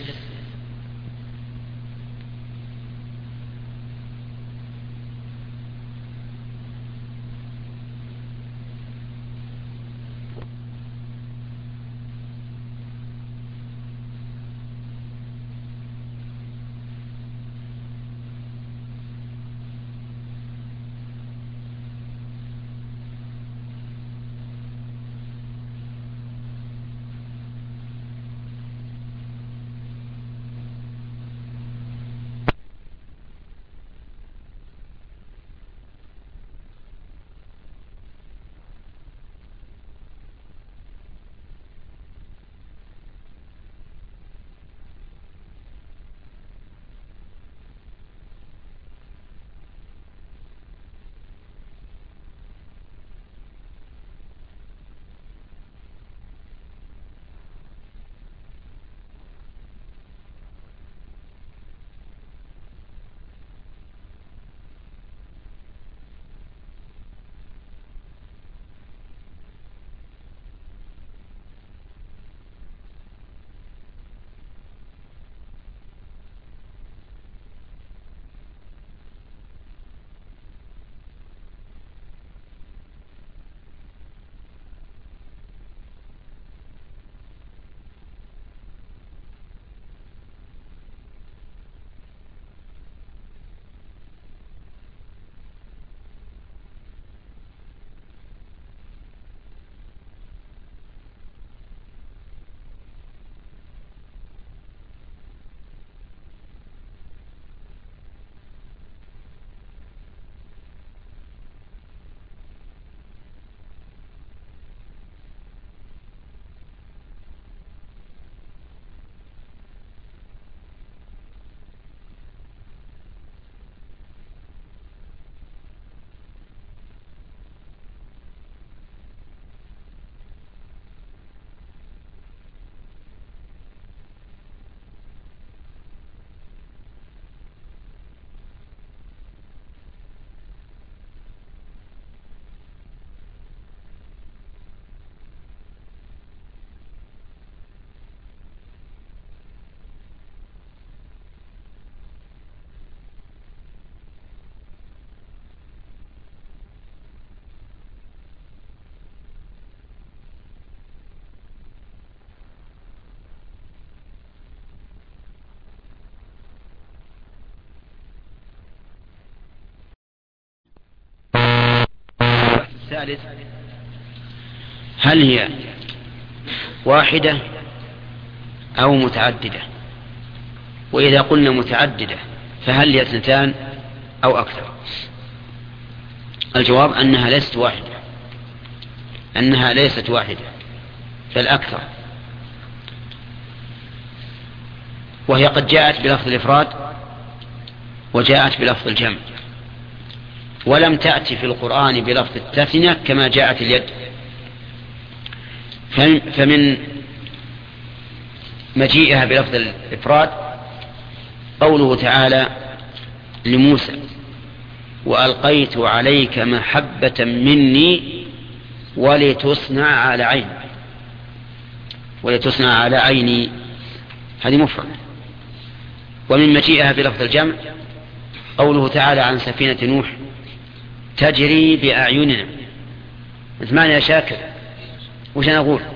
الثالث هل هي واحدة أو متعددة؟ وإذا قلنا متعددة فهل هي اثنتان أو أكثر؟ الجواب أنها ليست واحدة، أنها ليست واحدة بل أكثر، وهي قد جاءت بلفظ الإفراد وجاءت بلفظ الجمع، ولم تأتي في القرآن بلفظ التثنية كما جاءت اليد. فمن مجيئها بلفظ الإفراد قوله تعالى لموسى وألقيت عليك محبة مني ولتصنع على عيني، ولتصنع على عيني، هذه مفرد. ومن مجيئها بلفظ الجمع قوله تعالى عن سفينة نوح تجري بأعيننا. اسمعني يا شاكر، وش أنا أقول؟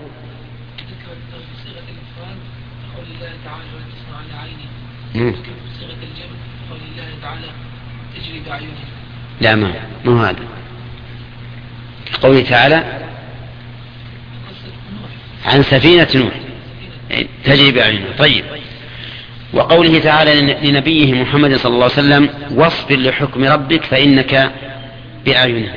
لا ما هو هذا. قوله تعالى عن سفينة نوح تجري بأعيننا. طيب، وقوله تعالى لنبيه محمد صلى الله عليه وسلم واصبر لحكم ربك فإنك بأعيننا،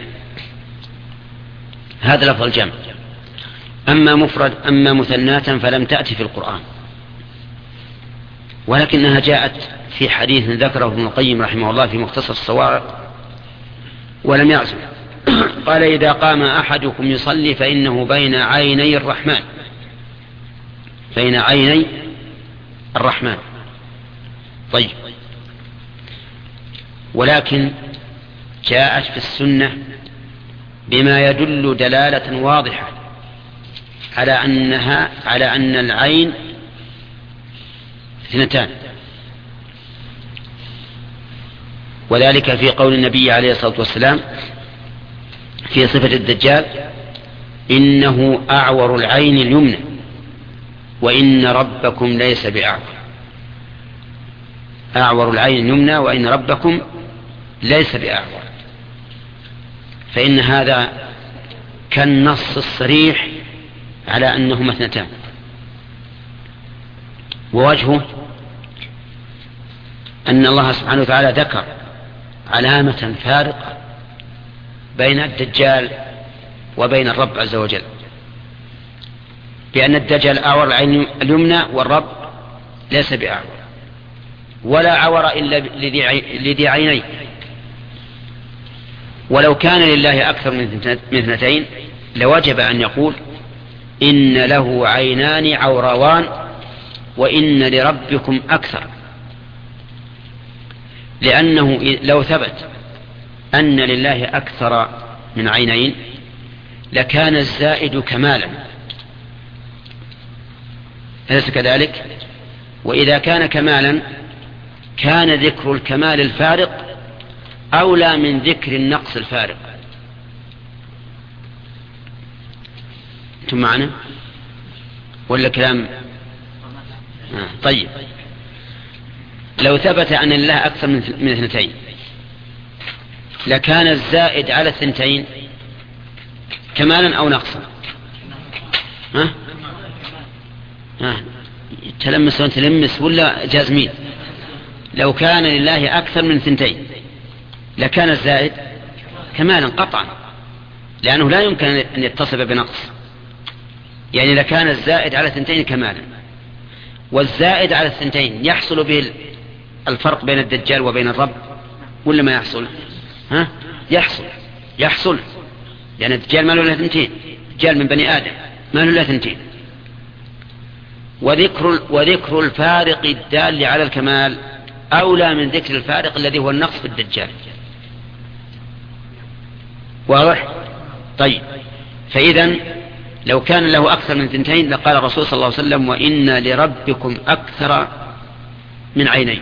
هذا لفظ الجمع. أما مفرد أما مثنات فلم تأتي في القرآن، ولكنها جاءت في حديث ذكره ابن القيم رحمه الله في مختصر الصواعق ولم يعزم. قال إذا قام أحدكم يصلي فإنه بين عيني الرحمن، بين عيني الرحمن. طيب، ولكن جاءت في السنة بما يدل دلالة واضحة على أن العين اثنتان، وذلك في قول النبي عليه الصلاة والسلام في صفة الدجال إنه أعور العين اليمنى وإن ربكم ليس بأعور. أعور العين اليمنى وإن ربكم ليس بأعور، فإن هذا كالنص الصريح على أنهما اثنتان. ووجهه أن الله سبحانه وتعالى ذكر علامة فارقة بين الدجال وبين الرب عز وجل، بأن الدجال أعور العين اليمنى والرب ليس بأعور، ولا عور إلا لذي عينين. ولو كان لله أكثر من اثنتين لوجب أن يقول إن له عينان عوروان وإن لربكم أكثر، لأنه لو ثبت أن لله أكثر من عينين لكان الزائد كمالا، أليس كذلك؟ وإذا كان كمالا كان ذكر الكمال الفارق أولى من ذكر النقص الفارق. أنتم معنا ولا كلام؟ طيب، لو ثبت أن لله أكثر من اثنتين لكان الزائد على الثنتين كمالا أو نقصا؟ تلمس وتلمس ولا جازمين؟ لو كان لله أكثر من ثنتين لكان الزائد كمالا قطعا، لأنه لا يمكن أن يتصف بنقص، يعني لكان الزائد على ثنتين كمالا. والزائد على الثنتين يحصل به الفرق بين الدجال وبين الرب ولا ما يحصل؟ يحصل، لأن الدجال ما له إلا ثنتين، الدجال من بني آدم ما له إلا ثنتين. وذكر الفارق الدال على الكمال أولى من ذكر الفارق الذي هو النقص في الدجال. واضح؟ طيب، فإذا لو كان له أكثر من ثنتين لقال الرسول صلى الله عليه وسلم وإن لربكم أكثر من عينين،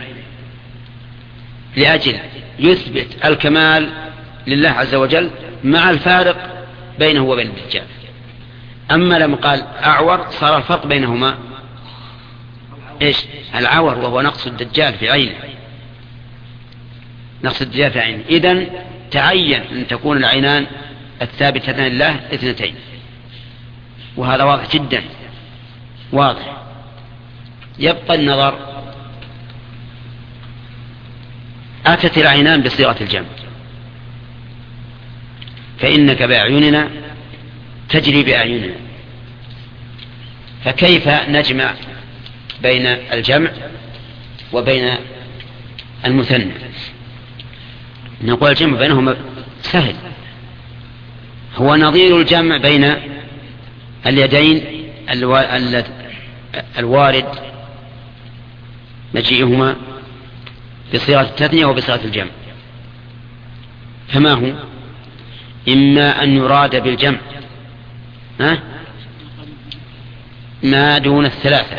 لأجل يثبت الكمال لله عز وجل مع الفارق بينه وبين الدجال. أما لما قال أعور صار الفرق بينهما إيش؟ العور، وهو نقص الدجال في عينه، نقص الدجال في عينه. إذن تعين أن تكون العينان الثابتتان لله اثنتين، وهذا واضح جدا واضح. يبقى النظر، أتت العينان بصيغة الجمع فإنك بأعيننا تجري بأعيننا، فكيف نجمع بين الجمع وبين المثنى؟ نقول الجمع بينهما سهل، هو نظير الجمع بين اليدين الوارد مجيئهما بصيغة التثنية وبصيغة الجمع. فما هو؟ إما أن يراد بالجمع ما دون الثلاثة،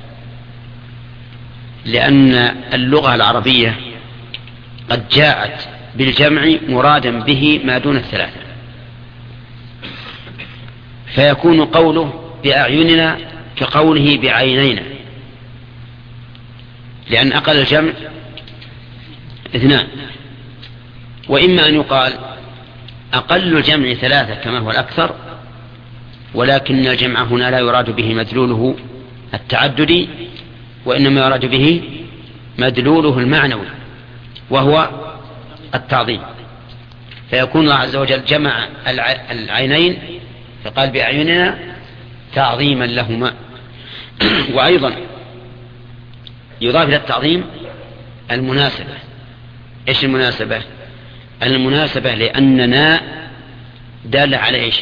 لأن اللغة العربية قد جاءت بالجمع مرادا به ما دون الثلاثة، فيكون قوله بأعيننا كقوله بعينينا، لأن أقل الجمع اثنان. وإما أن يقال أقل الجمع ثلاثة كما هو الأكثر، ولكن الجمع هنا لا يراد به مدلوله التعددي، وإنما يراد به مدلوله المعنوي وهو التعظيم. فيكون الله عز وجل جمع العينين فقال بأعيننا تعظيما لهما. وأيضا يضاف إلى التعظيم المناسبة. إيش المناسبة؟ المناسبة لأننا دالة على إيش؟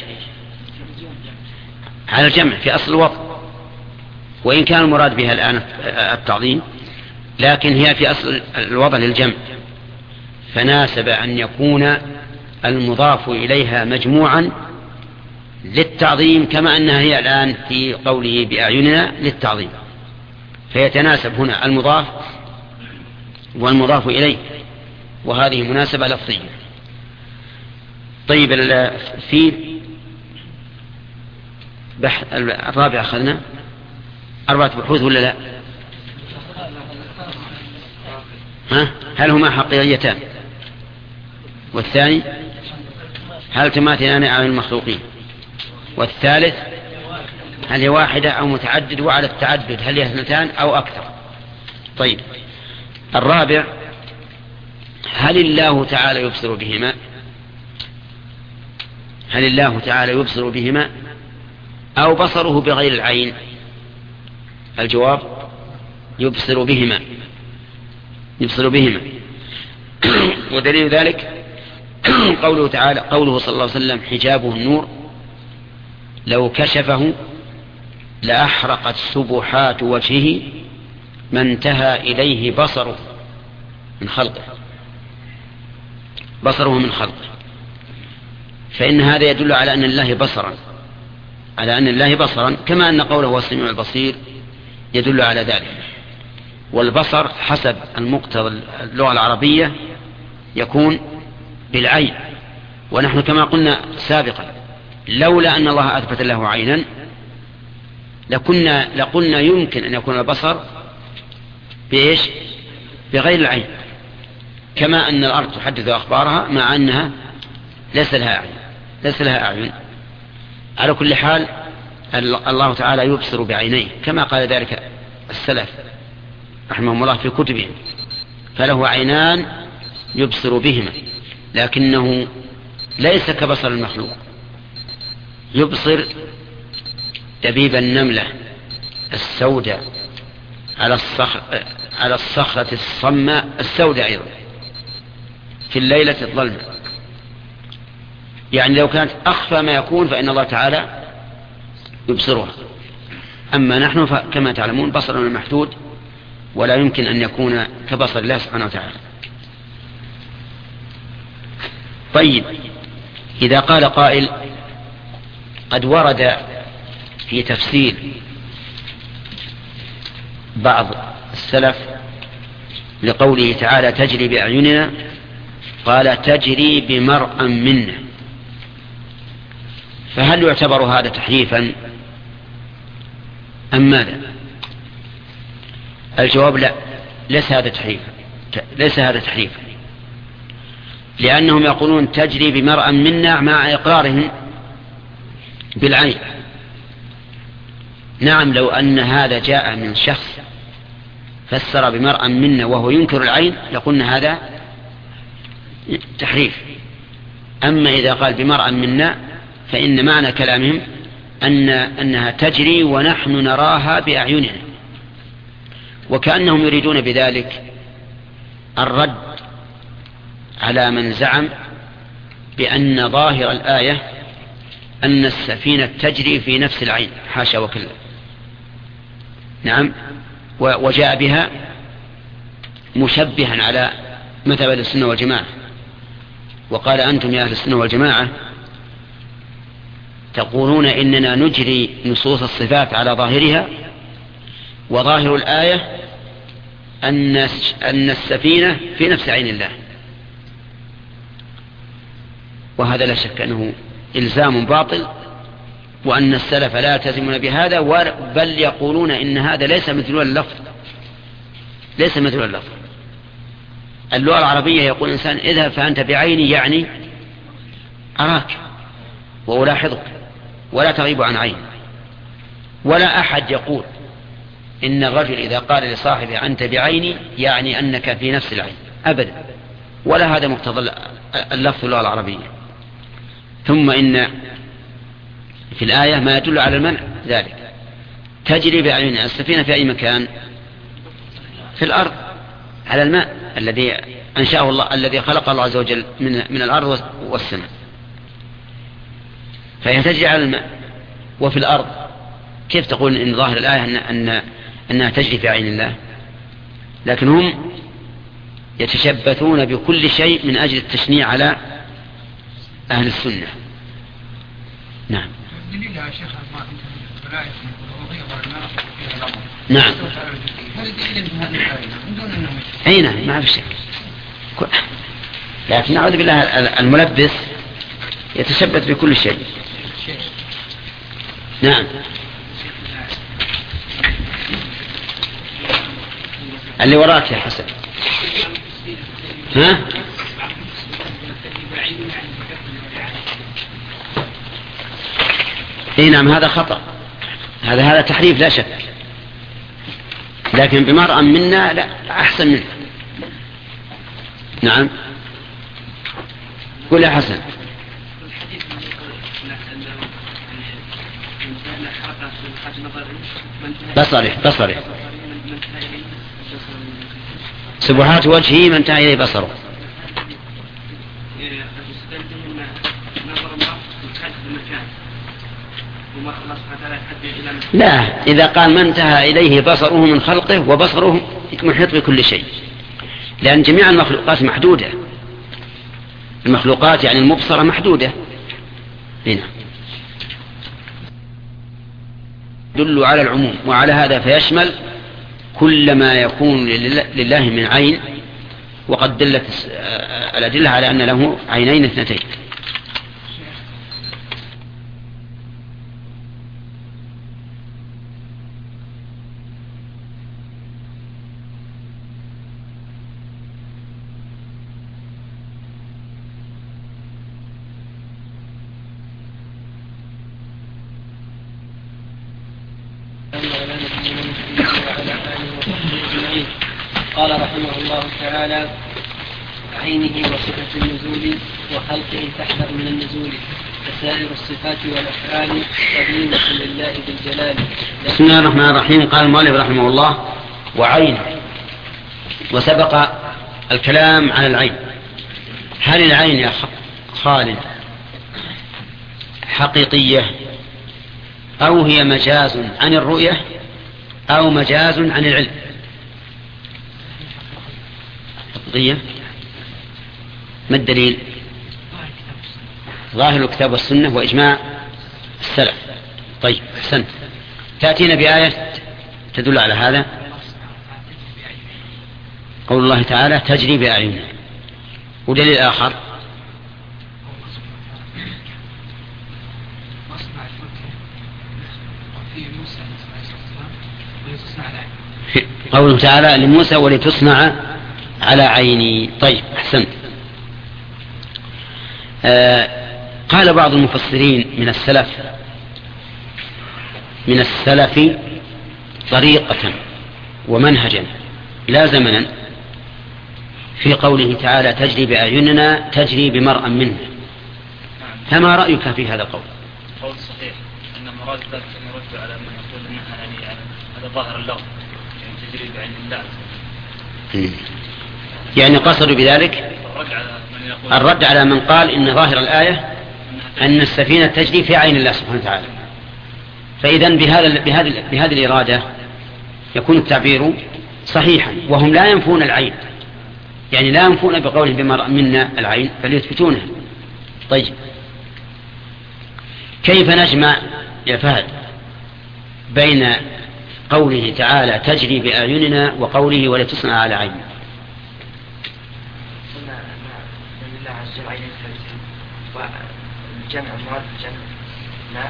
على الجمع في أصل الوضع، وإن كان المراد بها الآن التعظيم، لكن هي في أصل الوضع للجمع، فناسب أن يكون المضاف إليها مجموعا للتعظيم كما أنها هي الآن في قوله بأعيننا للتعظيم، فيتناسب هنا المضاف والمضاف إليه، وهذه مناسبة لفظية. طيب في الرابع أخذنا 4 بحوث ولا لا؟ هل هما حقيقيتان؟ والثاني هل تماثلان عن المخلوقين؟ والثالث هل هي واحدة أو متعدد؟ وعلى التعدد هل هي 2 أو أكثر؟ طيب الرابع هل الله تعالى يبصر بهما؟ هل الله تعالى يبصر بهما أو بصره بغير العين؟ الجواب يبصر بهما، يبصر بهما. ودليل ذلك قوله تعالى، قوله صلى الله عليه وسلم حجابه النور لو كشفه لأحرقت سبحات وجهه ما انتهى إليه بصره من خلقه، بصره من خلقه. فإن هذا يدل على أن الله بصرا، على أن الله بصرا، كما أن قوله هو السميع البصير يدل على ذلك. والبصر حسب المقتضى اللغة العربية يكون بالعين، ونحن كما قلنا سابقا لولا أن الله أثبت له عينا لقلنا يمكن أن يكون البصر بإيش؟ بغير العين، كما أن الأرض تحدث أخبارها مع أنها ليس لها أعين. على كل حال الله تعالى يبصر بعينيه كما قال ذلك السلف رحمهم الله في كتبهم، فله عينان يبصر بهما، لكنه ليس كبصر المخلوق. يبصر دبيب النملة السوداء على الصخرة الصماء السوداء أيضا في الليلة الظلمة، يعني لو كانت أخفى ما يكون فإن الله تعالى يبصرها. أما نحن كما تعلمون بصرنا محدود ولا يمكن أن يكون كبصر الله سبحانه وتعالى. طيب إذا قال قائل قد ورد في تفسير بعض السلف لقوله تعالى تجري بأعيننا قال تجري بمرأ منا، فهل يعتبر هذا تحريفا أم ماذا؟ الجواب لا، ليس هذا تحريفا، لأنهم يقولون تجري بمرأ منا مع إقرارهم بالعين. نعم لو أن هذا جاء من شخص فسر بمرأ منا وهو ينكر العين لقلنا هذا تحريف. أما إذا قال بمرأ منا فإن معنى كلامهم أنها تجري ونحن نراها بأعيننا، وكأنهم يريدون بذلك الرد على من زعم بأن ظاهر الآية أن السفينة تجري في نفس العين، حاشا وكلا. نعم، وجاء بها مشبها على مذهب أهل السنة والجماعة، وقال أنتم يا أهل السنة والجماعة تقولون إننا نجري نصوص الصفات على ظاهرها، وظاهر الآية أن السفينة في نفس عين الله، وهذا لا شك أنه إلزام باطل، وأن السلف لا يلتزمون بهذا، بل يقولون إن هذا ليس مثل اللفظ، ليس مثل اللفظ. اللغة العربية يقول الإنسان اذهب فأنت بعيني، يعني أراك وألاحظك ولا تغيب عن عين. ولا أحد يقول إن الرجل إذا قال لصاحبه أنت بعيني يعني أنك في نفس العين أبدا، ولا هذا مقتضى اللفظ اللغة العربية. ثم إن في الآية ما يدل على المنع ذلك. تجري بأعيننا السفينة في أي مكان؟ في الأرض على الماء الذي أنشأه الله، الذي خلق الله عز وجل من الأرض والسماء، فهي تجري على الماء وفي الأرض. كيف تقول إن ظاهر الآية أنها تجري في عين الله؟ لكن هم يتشبثون بكل شيء من أجل التشنيع على أهل السنة. نعم. نعم. أين ما في شك، لكن نعوذ بالله الملبس يتشبث بكل شيء. نعم. اللي وراك يا حسن. ها؟ اي نعم، هذا خطأ، هذا تحريف لا شك، لكن بمرأة منا لا أحسن منه. نعم. قل يا حسن. بصري سبحات وجهه من انتهى إليه بصره. لا، إذا قال من انتهى إليه بصره من خلقه، وبصره محيط بكل شيء، لأن جميع المخلوقات محدودة، المخلوقات يعني المبصرة محدودة. هنا يدل على العموم، وعلى هذا فيشمل كل ما يكون لله من عين، وقد دلت الأدلة على أن له عينين اثنتين. قال رحمه الله تعالى: عينه وصفة النزول وخلقه تحذر من النزول، فسائر الصفات والأفعال قديمة لله بالجلال. بسم الله الرحمن الرحيم. قال المؤلف رحمه الله: وعين. وسبق الكلام على العين. هل العين يا خالد حقيقية، أو هي مجاز عن الرؤية، أو مجاز عن العلم؟ حقيقية. ما الدليل؟ ظاهر الكتاب والسنة وإجماع السلف. طيب، أحسنت. تأتينا بآية تدل على هذا. قول الله تعالى: تجري بأعيننا. ودليل آخر: قوله تعالى لموسى: ولتصنع على عيني. طيب، أحسنت. قال بعض المفسرين من السلف طريقة ومنهجا لا زمنا في قوله تعالى: تجري بأعيننا، تجري بمرأ منا. فما رأيك في هذا القول؟ قول صحيح، أن مراد ذلك أن يرد على من يقول أنها يعني هذا ظاهر اللغة، يعني تجري بعين الله. يعني قصدوا بذلك الرد على من قال إن ظاهر الآية أن السفينة تجري في عين الله سبحانه وتعالى. فإذن بهذه الإرادة يكون التعبير صحيحا، وهم لا ينفون العين، يعني لا ينفون بقولهم بمرأ منا العين، فليثبتونها. طيب، كيف نجمع يا فهد بين قوله تعالى: تجري بأعيننا، وقوله: ولتصنع على عيننا؟ والجمع مراد الجمع لا،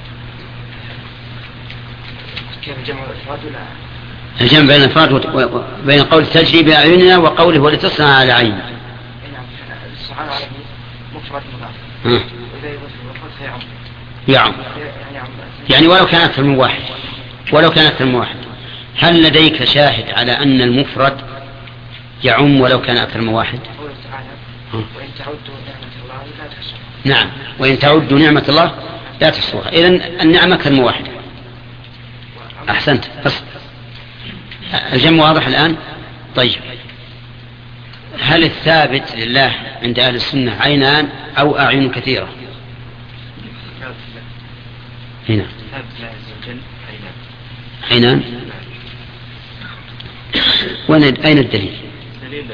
كيف جمع الأفراد ولا الجمع بين الأفراد وبين قول تجري بأعيننا وقوله: ولتصنع على عيننا. نعم، الصنع على مفرد مضاف، وإذا يضاف المفرد فيعم. يعم، يعني ولو كان أكثر من واحد، ولو كان أكثر من واحد. هل لديك شاهد على أن المفرد يعم ولو كان أكثر من واحد؟ وإن تعدوا نعمة الله لا تحصوها. نعم، وإن تعدوا نعمة الله لا تحصوها. إذن النعمة أكثر من واحد. أحسنت، الجمع واضح الآن. طيب، هل الثابت لله عند أهل السنة عينان أو أعين كثيرة؟ هنا عينان. أين الدليل؟ دليل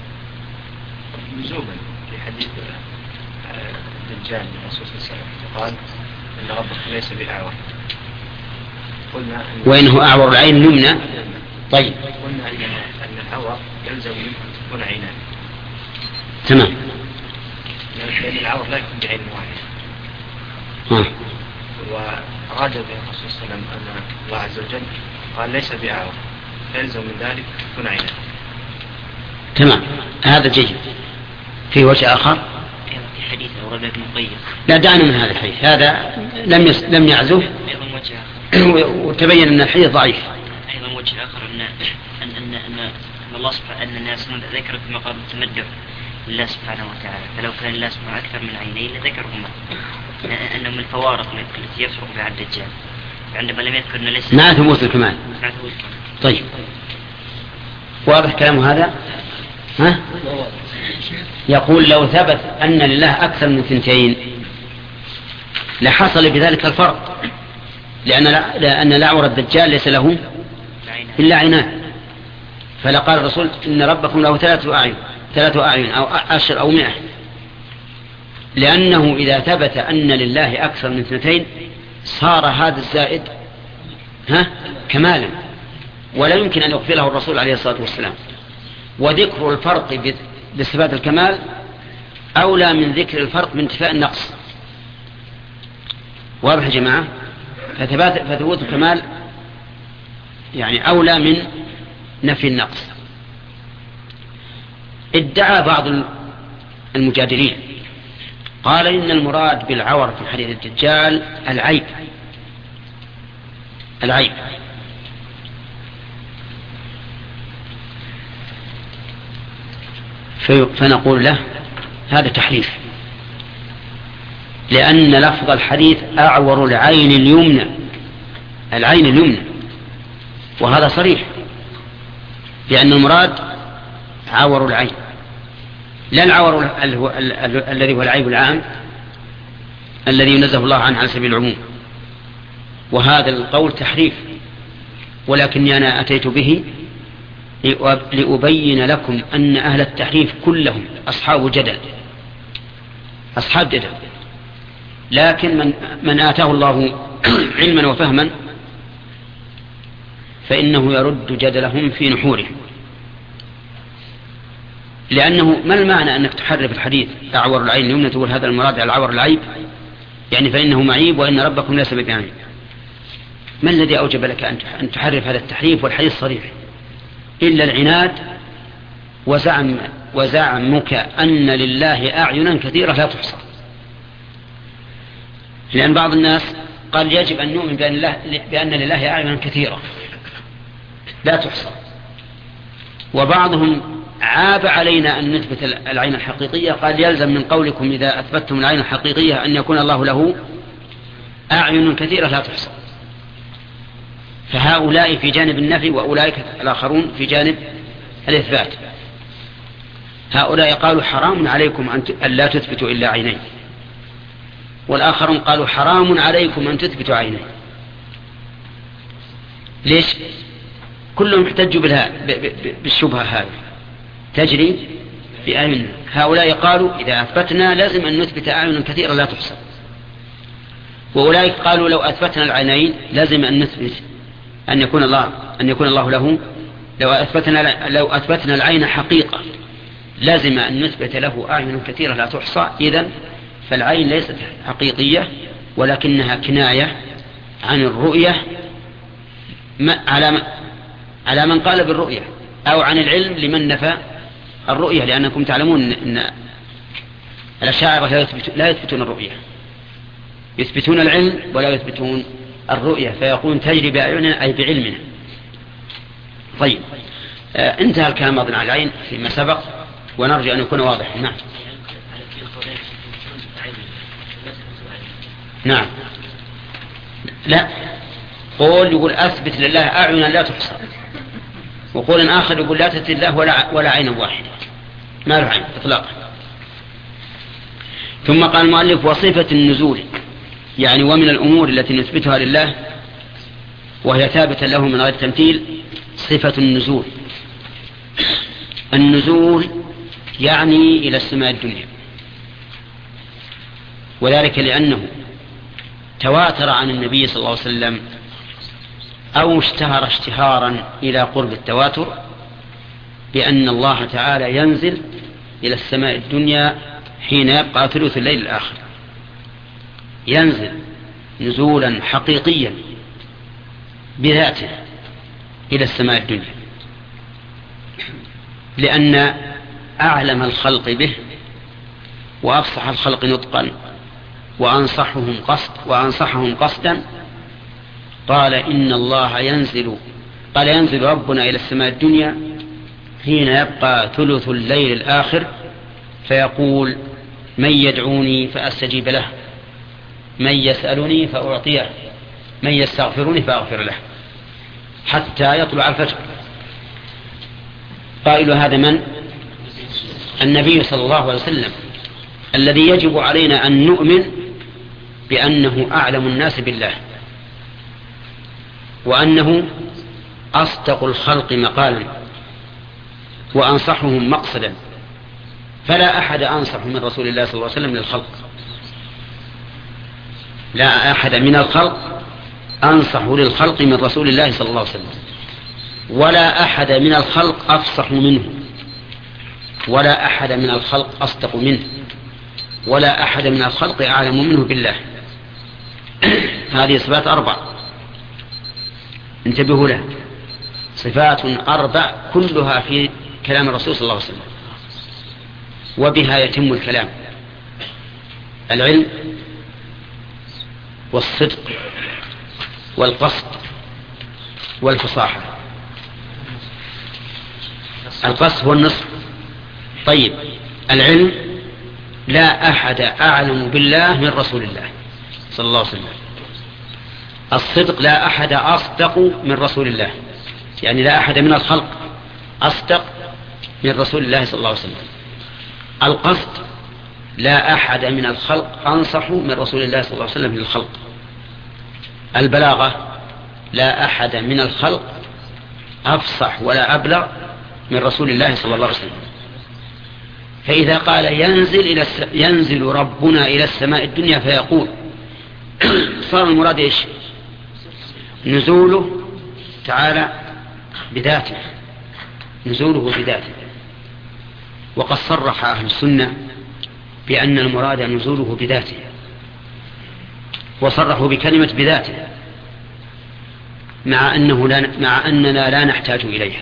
لزوما في حديث الدجال الرسول صلى الله عليه وسلم قال إن ربك ليس بأعور. قلنا وإنه أعور العين اليمنى. طيب، قلنا أن الأعور يلزم منه أن تكون عينان. تمام، لأن الأعور لا يكون بعين واحد. وأراد به الرسول صلى الله عليه وسلم أن الله عز وجل قال ليس بأعور، يلزم من ذلك تكون عينان. تمام، هذا جيد. في وجه آخر في حديث أورد ابن القيم. لا، دعنا من هذا الحديث، هذا لم يعزف. أيضا وجه آخر وتبين أن الحديث ضعيف. أيضا وجه آخر أن الله سبحانه أن الناس ذكر في مقام التمدح لله سبحانه وتعالى، فلو كان الله سبحانه أكثر من عينين لذكرهما، أنهم الفوارق التي يفرق بها الدجال، عندما لم يذكر أن ليس مع ثبوت الكمال. طيب، واضح كلام هذا؟ ها؟ يقول لو ثبت أن لله أكثر من 2 لحصل بذلك الفرق، لأن الأعور الدجال ليس له إلا عينان، فلقال الرسول إن ربكم له 3 أعين أو 10 أو 100، لأنه إذا ثبت أن لله أكثر من 2 صار هذا الزائد كمالا، ولا يمكن أن يغفله الرسول عليه الصلاة والسلام. وذكر الفرق بصفات الكمال أولى من ذكر الفرق بانتفاء النقص. واضح يا جماعة؟ فثبوت الكمال يعني أولى من نفي النقص. ادعى بعض المجادلين قال إن المراد بالعور في حديث الدجال العيب. فنقول له هذا تحريف، لأن لفظ الحديث أعور العين اليمنى، وهذا صريح، لأن المراد عور العين، لا العور الذي هو العيب العام الذي ينزه الله عنه على سبيل العموم. وهذا القول تحريف، ولكني أنا أتيت به لأبين لكم أن أهل التحريف كلهم أصحاب جدل، لكن من آتاه الله علما وفهما فإنه يرد جدلهم في نحورهم. لأنه ما المعنى أنك تحرف الحديث أعور العين اليمنى تقول هذا المراد على العور العيب، يعني فإنه معيب وإن ربكم ليس بعيب. ما الذي أوجب لك أن تحرف هذا التحريف والحديث صريح؟ إلا العناد وزعمك أن لله أعينا كثيرة لا تحصى. لأن بعض الناس قال يجب أن نؤمن بأن لله أعينا كثيرة لا تحصى، وبعضهم عاب علينا أن نثبت العين الحقيقية، قال يلزم من قولكم إذا أثبتتم العين الحقيقية أن يكون الله له أعين كثيرة لا تحصى. فهؤلاء في جانب النفي وأولئك الآخرون في جانب الإثبات. هؤلاء قالوا حرام عليكم أن لا تثبتوا إلا عينين، والآخرون قالوا حرام عليكم أن تثبتوا عينين. ليش؟ كلهم احتجوا بالشبهة هذه تجري في أعين. هؤلاء قالوا إذا أثبتنا لازم أن نثبت أعين كثيرة لا تحصى، وأولئك قالوا لو أثبتنا العينين لازم أن نثبت أن يكون الله له. لو أثبتنا العين حقيقة لازم أن نثبت له أعين كثيرة لا تحصى. إذن فالعين ليست حقيقية ولكنها كناية عن الرؤية على من قال بالرؤية، أو عن العلم لمن نفى الرؤية، لأنكم تعلمون أن الأشاعرة لا يثبتون الرؤية، يثبتون العلم ولا يثبتون الرؤية، فيقول تجري بأعيننا أي بعلمنا. طيب، انتهى الكلام أظن على العين فيما سبق، ونرجو أن يكون واضح. نعم. نعم. لا، يقول أثبت لله أعينا لا تحصى، وقول آخر يقول لا تثبت الله ولا عين واحدة، ما له عين إطلاقا. ثم قال المؤلف وصفة النزول، يعني ومن الأمور التي نثبتها لله وهي ثابتة له من غير تمثيل صفة النزول. النزول يعني إلى السماء الدنيا، وذلك لأنه تواتر عن النبي صلى الله عليه وسلم أو اشتهر اشتهارا إلى قرب التواتر بأن الله تعالى ينزل إلى السماء الدنيا حين يبقى ثلث الليل الآخر، ينزل نزولا حقيقيا بذاته إلى السماء الدنيا، لأن أعلم الخلق به وأفصح الخلق نطقا وأنصحهم قصدا قال إن الله ينزل ربنا إلى السماء الدنيا حين يبقى ثلث الليل الآخر فيقول من يدعوني فأستجيب له، من يسألني فأعطيه، من يستغفرني فأغفر له، حتى يطلع الفجر. قائل هذا من؟ النبي صلى الله عليه وسلم، الذي يجب علينا أن نؤمن بأنه أعلم الناس بالله، وأنه أصدق الخلق مقالا وأنصحهم مقصدا، فلا أحد أنصح من رسول الله صلى الله عليه وسلم للخلق، لا أحد من الخلق أنصح للخلق من رسول الله صلى الله عليه وسلم، ولا أحد من الخلق أفصح منه، ولا أحد من الخلق أصدق منه، ولا أحد من الخلق أعلم منه بالله. هذه صفات 4 انتبهوا لها، صفات 4 كلها في كلام الرسول صلى الله عليه وسلم، وبها يتم الكلام: العلم والصدق والقصد والفصاحة. القصد هو النصف. طيب، العلم لا أحد أعلم بالله من رسول الله صلى الله عليه وسلم. الصدق لا أحد أصدق من رسول الله، يعني لا أحد من الخلق أصدق من رسول الله صلى الله عليه وسلم. القصد لا أحد من الخلق أنصح من رسول الله صلى الله عليه وسلم للخلق. البلاغة لا أحد من الخلق أفصح ولا أبلغ من رسول الله صلى الله عليه وسلم. فإذا قال ينزل ربنا إلى السماء الدنيا فيقول، صار المراد إيش؟ نزوله تعالى بذاته، نزوله بذاته. وقد صرح أهل السنة بأن المراد نزوله بذاته، وصرحوا بكلمة بذاته، مع أننا لا نحتاج إليها.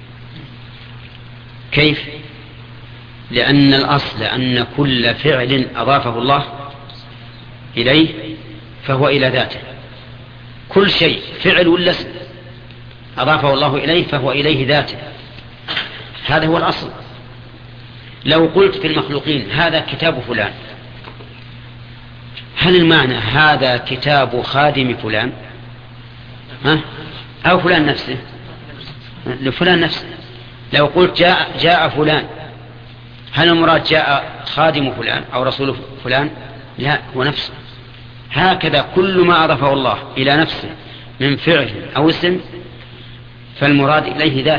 كيف؟ لأن الأصل أن كل فعل أضافه الله إليه فهو إلى ذاته، كل شيء فعل ولا اسم أضافه الله إليه فهو إليه ذاته، هذا هو الأصل. لو قلت في المخلوقين هذا كتاب فلان، هل المعنى هذا كتاب خادم فلان أو فلان نفسه؟ لفلان نفسه. لو قلت جاء فلان، هل المراد جاء خادم فلان أو رسول فلان؟ لا، هو نفسه. هكذا كل ما أضافه الله إلى نفسه من فعل أو اسم فالمراد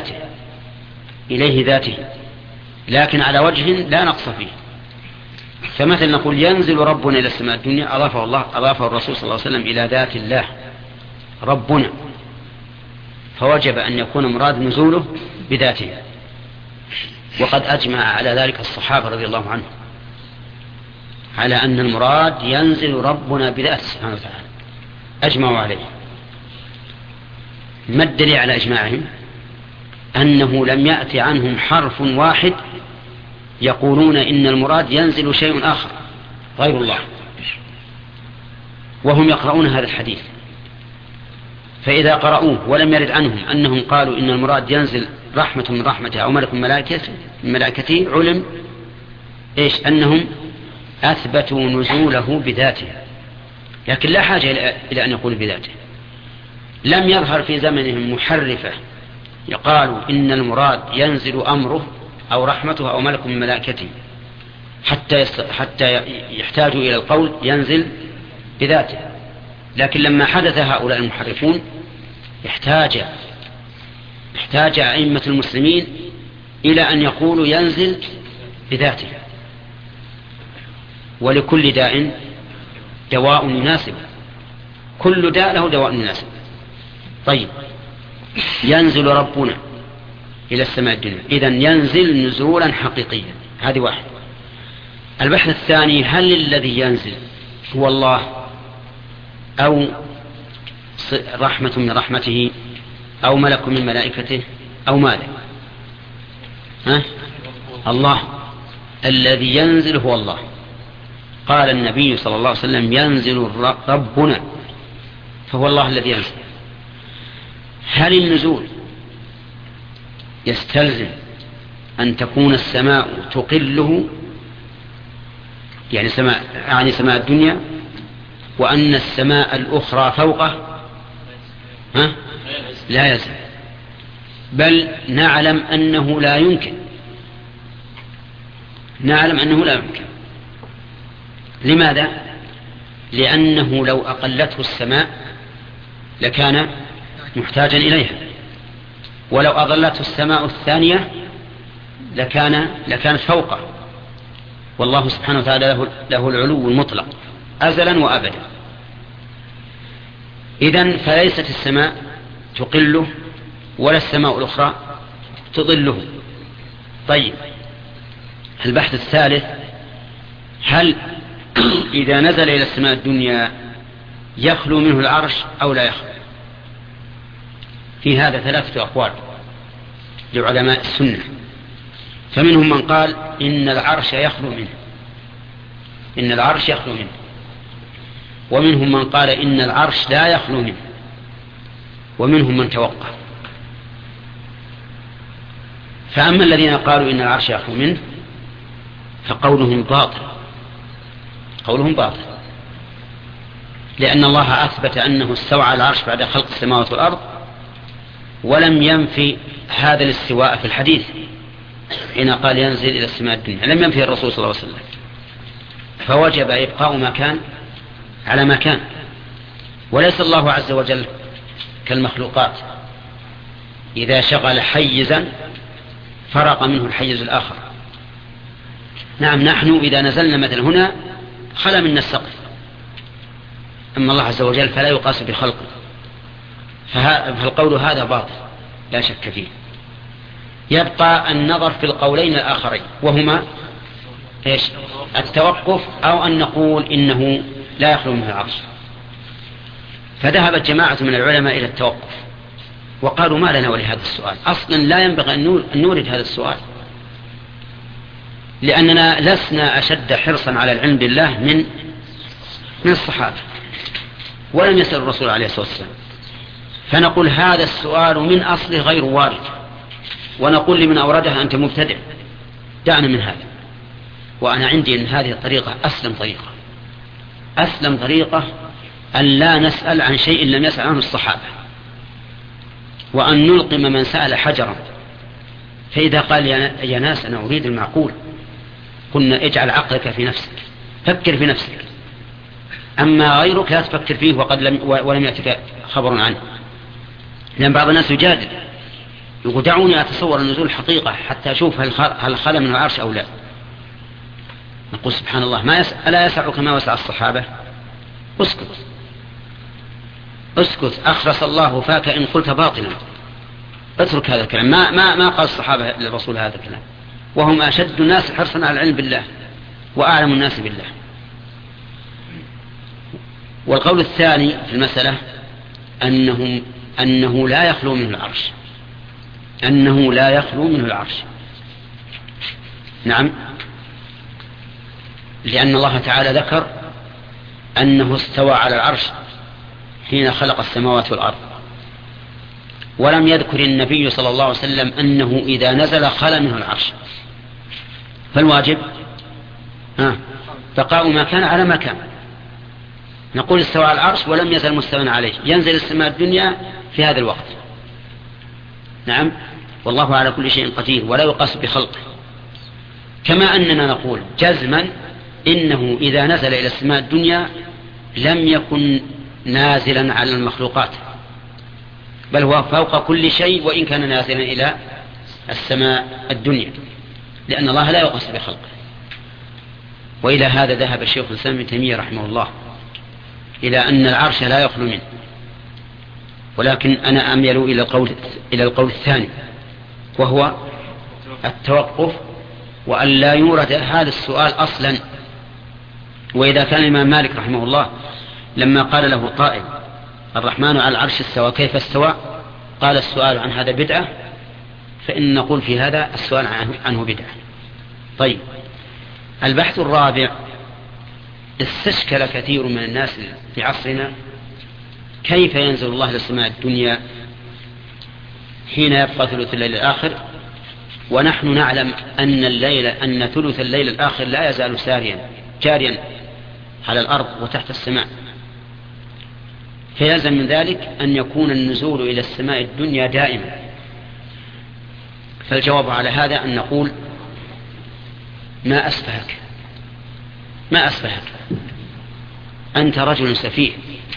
إليه ذاته، لكن على وجه لا نقص فيه. فمثلا نقول ينزل ربنا إلى السماء الدنيا، أضافه الرسول صلى الله عليه وسلم إلى ذات الله ربنا، فوجب أن يكون مراد نزوله بذاته. وقد أجمع على ذلك الصحابة رضي الله عنهم على أن المراد ينزل ربنا بذاته سبحانه وتعالى، أجمعوا عليه. ما الدليل على إجماعهم؟ أنه لم يأتي عنهم حرف واحد يقولون إن المراد ينزل شيء آخر غير الله. وهم يقرؤون هذا الحديث، فإذا قرأوه ولم يرد عنهم أنهم قالوا إن المراد ينزل رحمة من رحمته أو ملك من ملائكته، علم إيش؟ أنهم أثبتوا نزوله بذاته، لكن لا حاجة إلى أن يقول بذاته. لم يظهر في زمنهم محرفة يقالوا إن المراد ينزل أمره أو رحمته أو ملك من ملائكته حتى يحتاجوا إلى القول ينزل بذاته. لكن لما حدث هؤلاء المحرفون احتاج أئمة المسلمين إلى أن يقولوا ينزل بذاته، ولكل داء دواء يناسب، كل داء له دواء يناسب. طيب، ينزل ربنا إلى السماء الدنيا، إذن ينزل نزولا حقيقيا، هذه واحد. البحث الثاني، هل الذي ينزل هو الله أو رحمة من رحمته أو ملك من ملائكته أو ماذا؟ الله. الذي ينزل هو الله. قال النبي صلى الله عليه وسلم ينزل ربنا، فهو الله الذي ينزل. هل النزول يستلزم أن تكون السماء تقله، يعني سماء الدنيا، وأن السماء الأخرى فوقه؟ لا يلزم، بل نعلم أنه لا يمكن. لماذا؟ لأنه لو أقلته السماء لكان محتاجا إليها، ولو أظلته السماء الثانية لكانت فوقه، والله سبحانه وتعالى له العلو المطلق أزلا وأبدا. إذن فليست السماء تقله ولا السماء الأخرى تظله. طيب، البحث الثالث، هل إذا نزل إلى السماء الدنيا يخلو منه العرش أو لا يخلو؟ في هذا 3 أقوال لعلماء السنة. فمنهم من قال إن العرش يخلو منه، ومنهم من قال إن العرش لا يخلو منه، ومنهم من توقف. فأما الذين قالوا إن العرش يخلو منه فقولهم باطل، لأن الله أثبت أنه استوى على العرش بعد خلق السماوات والأرض، ولم ينفي هذا الاستواء في الحديث حين قال ينزل إلى السماء الدنيا، لم ينفي الرسول صلى الله عليه وسلم، فوجب إبقاء ما كان على ما كان. وليس الله عز وجل كالمخلوقات إذا شغل حيزا فرق منه الحيز الآخر. نعم، نحن إذا نزلنا مثل هنا خلا منا السقف، أما الله عز وجل فلا يقاس بخلقه، فالقول هذا باطل لا شك فيه. يبقى النظر في القولين الآخرين، وهما إيش؟ التوقف، أو أن نقول إنه لا يخلو منه العرش. فذهبت جماعة من العلماء إلى التوقف، وقالوا ما لنا ولهذا السؤال، أصلا لا ينبغي أن نورد هذا السؤال، لأننا لسنا أشد حرصا على العلم بالله من الصحابة، ولم يسأل الرسول عليه الصلاة والسلام. فنقول هذا السؤال من أصله غير وارد، ونقول لمن أوردها أنت مبتدع، دعنا من هذا. وأنا عندي أن هذه الطريقة أسلم طريقة أن لا نسأل عن شيء لم يسأل عنه الصحابة، وأن نلقم من سأل حجرا. فإذا قال يا ناس أنا أريد المعقول، قلنا اجعل عقلك في نفسك، فكر في نفسك، أما غيرك لا تفكر فيه ولم يأتك خبر عنه. لأن بعض الناس يجادل، يقول دعوني أتصور النزول حقيقة حتى أشوف هل خلى من العرش أو لا. نقول سبحان الله، ألا يسعك ما وسع الصحابة؟ اسكت، أخرس الله فاك إن قلت باطلا. اترك هذا الكلام. ما قال الصحابة للرسول هذا الكلام، وهم أشد الناس حرصا على العلم بالله وأعلم الناس بالله. والقول الثاني في المسألة أنه لا يخلو منه العرش، نعم، لأن الله تعالى ذكر أنه استوى على العرش حين خلق السماوات والأرض، ولم يذكر النبي صلى الله عليه وسلم أنه إذا نزل خلا منه العرش، فالواجب بقاء ما كان على ما كان. نقول استوى على العرش ولم يزل مستوى عليه، ينزل السماء الدنيا في هذا الوقت. نعم، والله على كل شيء قدير ولا يقاس بخلقه. كما أننا نقول جزما إنه إذا نزل إلى السماء الدنيا لم يكن نازلا على المخلوقات، بل هو فوق كل شيء وإن كان نازلا إلى السماء الدنيا، لأن الله لا يقاس بخلقه. وإلى هذا ذهب الشيخ الإسلام ابن تيمية رحمه الله إلى أن العرش لا يخلو منه، ولكن أنا أميل إلى القول الثاني، وهو التوقف وأن لا يورد هذا السؤال أصلا. وإذا كان الإمام مالك رحمه الله لما قال له قائل الرحمن على العرش استوى كيف استوى، قال السؤال عن هذا بدعة، فإن نقول في هذا السؤال عنه بدعة. طيب، البحث الرابع: استشكل كثير من الناس في عصرنا كيف ينزل الله للسماء الدنيا حين يبقى ثلث الليل الآخر، ونحن نعلم أن ثلث الليل الآخر لا يزال جاريا على الأرض وتحت السماء، فيلزم من ذلك أن يكون النزول إلى السماء الدنيا دائما. فالجواب على هذا أن نقول ما أسفهك أنت رجل سفيه،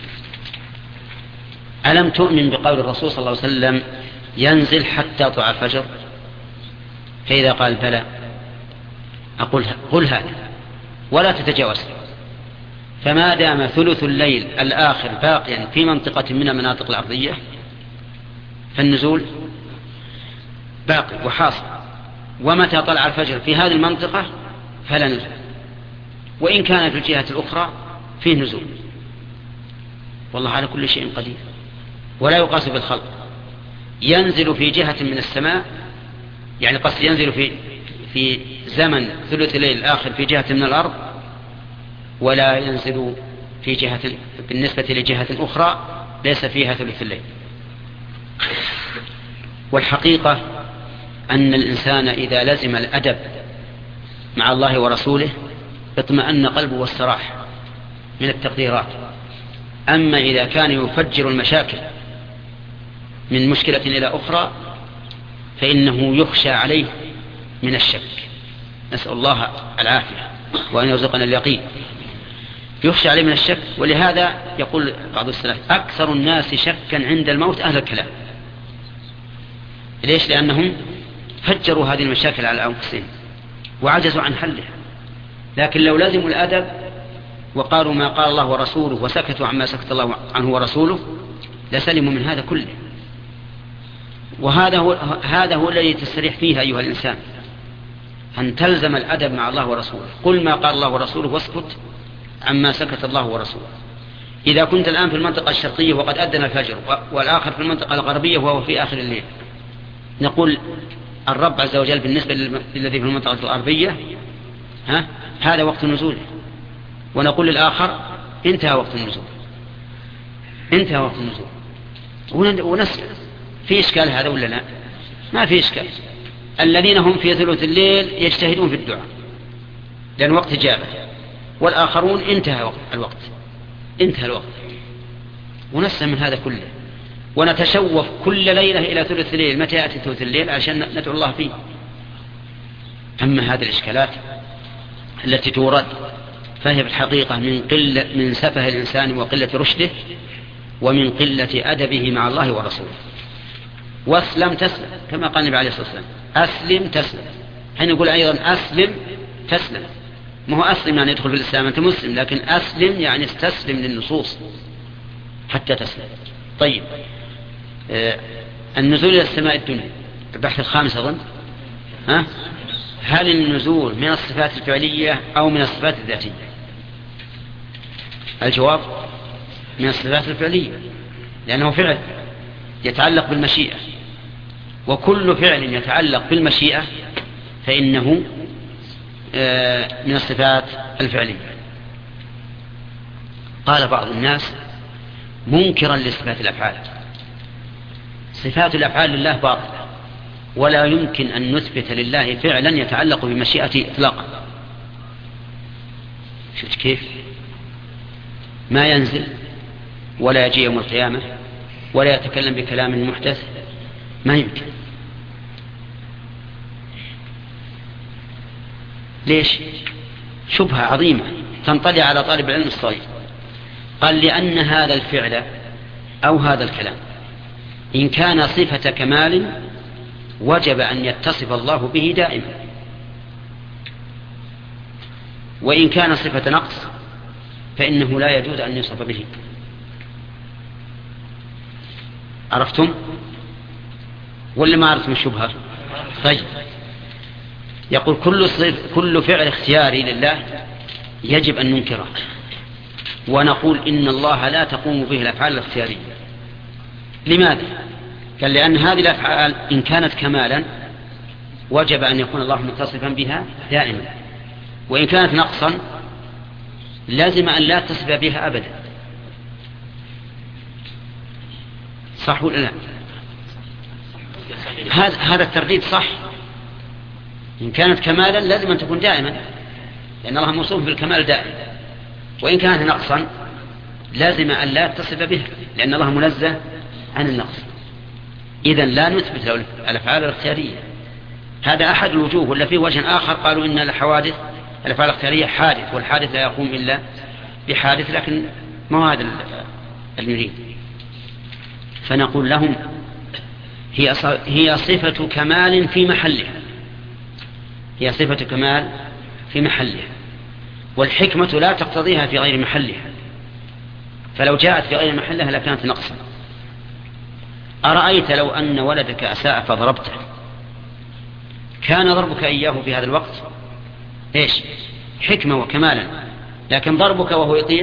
ألم تؤمن بقول الرسول صلى الله عليه وسلم ينزل حتى طلع الفجر؟ فإذا قال بلى أقول قل هذا ولا تتجاوز. فما دام ثلث الليل الآخر باقيا في منطقة من المناطق الأرضية فالنزول باقي وحاصل، ومتى طلع الفجر في هذه المنطقة فلا نزول، وإن كان في الجهة الأخرى فيه نزول. والله على كل شيء قدير ولا يقاس بالخلق. ينزل في جهة من السماء، يعني قصد ينزل في زمن ثلث الليل الآخر في جهة من الأرض، ولا ينزل في جهة بالنسبة لجهة أخرى ليس فيها ثلث الليل. والحقيقة أن الإنسان إذا لزم الأدب مع الله ورسوله اطمأن قلبه واستراح من التقديرات. أما إذا كان يفجر المشاكل من مشكلة إلى أخرى فإنه يخشى عليه من الشك، نسأل الله العافية وأن يرزقنا اليقين. يخشى عليه من الشك، ولهذا يقول بعض السلف أكثر الناس شكا عند الموت أهل الكلام. ليش؟ لأنهم فجروا هذه المشاكل على أنفسهم وعجزوا عن حلها. لكن لو لزموا الأدب وقالوا ما قال الله ورسوله وسكتوا عما سكت الله عنه ورسوله لسلموا من هذا كله. وهذا هو الذي تستريح فيه أيها الإنسان، أن تلزم الأدب مع الله ورسوله. قل ما قال الله ورسوله واسكت عما سكت الله ورسوله. إذا كنت الآن في المنطقة الشرقية وقد أذن الفجر والآخر في المنطقة الغربية وهو في آخر الليل، نقول الرب عز وجل بالنسبة للذي في المنطقة الغربية هذا وقت النزول، ونقول للآخر انتهى وقت النزول. ونسأل في إشكال هذا ولا لا؟ ما في إشكال. الذين هم في ثلث الليل يجتهدون في الدعاء لأن وقت إجابة، والآخرون انتهى الوقت. ونسأل من هذا كله، ونتشوف كل ليلة إلى ثلث الليل متى يأتي ثلث الليل عشان ندعو الله فيه. أما هذه الإشكالات التي تورد فهي بالحقيقة من سفه الإنسان وقلة رشده ومن قلة أدبه مع الله ورسوله. واسلم تسلم كما قال النبي عليه الصلاة والسلام، أسلم تسلم. حين نقول أيضا أسلم تسلم، ما هو أسلم يعني يدخل في الإسلام أنت مسلم، لكن أسلم يعني استسلم للنصوص حتى تسلم. طيب، النزول إلى السماء الدنيا البحث الخامس أظن، هل النزول من الصفات الفعلية أو من الصفات الذاتية؟ الجواب من الصفات الفعلية، لأنه فعل يتعلق بالمشيئة، وكل فعل يتعلق بالمشيئة فإنه من الصفات الفعلية. قال بعض الناس منكرا لصفات الأفعال: صفات الأفعال لله باطلة، ولا يمكن أن نثبت لله فعلا يتعلق بمشيئته إطلاقا. شفت كيف؟ ما ينزل ولا يجي يوم القيامة ولا يتكلم بكلام محدث، ما يمكن. ليش؟ شبهة عظيمة تنطلي على طالب العلم الصغير. قال: لأن هذا الفعل أو هذا الكلام إن كان صفة كمال وجب أن يتصف الله به دائما، وإن كان صفة نقص فإنه لا يجوز أن يوصف به. عرفتم ولا ما عرفتم الشبهة؟ طيب، يقول كل فعل اختياري لله يجب أن ننكره، ونقول إن الله لا تقوم به الأفعال الاختيارية. لماذا؟ قال: لأن هذه الأفعال إن كانت كمالا وجب أن يكون الله متصفا بها دائما، وإن كانت نقصا لازم أن لا تصف بها أبدا. صح ولا لا؟ هذا الترديد صح. إن كانت كمالا لازم أن تكون دائما، لأن الله موصوف بالكمال دائما، وإن كانت نقصا لازم أن لا تصف بها، لأن الله منزه عن النقص. إذن لا نثبت له الأفعال الاختيارية. هذا أحد الوجوه. ولا في وجه آخر قالوا إن الحوادث الأفعال الاختيارية حادث، والحادث لا يقوم إلا بحادث، لكن ما هذا المريد. فنقول لهم هي صفة كمال في محلها، هي صفة كمال في محلها، والحكمة لا تقتضيها في غير محلها، فلو جاءت في غير محلها لكانت نقصا. أرأيت لو أن ولدك أساء فضربته، كان ضربك إياه في هذا الوقت إيش؟ حكمة وكمالا، لكن ضربك وهو يطيع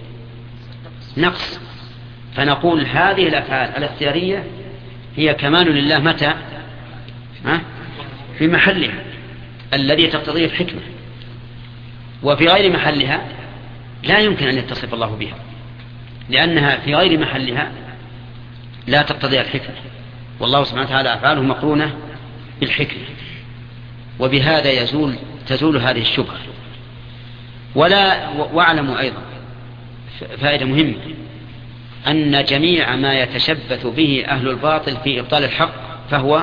نقص. فنقول هذه الأفعال الاختيارية هي كمال لله متى؟ في محلها الذي تقتضيه الحكمة، وفي غير محلها لا يمكن أن يتصف الله بها، لأنها في غير محلها لا تقتضي الحكمة، والله سبحانه وتعالى أفعاله مقرونة بالحكمة. وبهذا تزول هذه الشبهة. واعلموا أيضا فائدة مهمة، أن جميع ما يتشبث به أهل الباطل في إبطال الحق فهو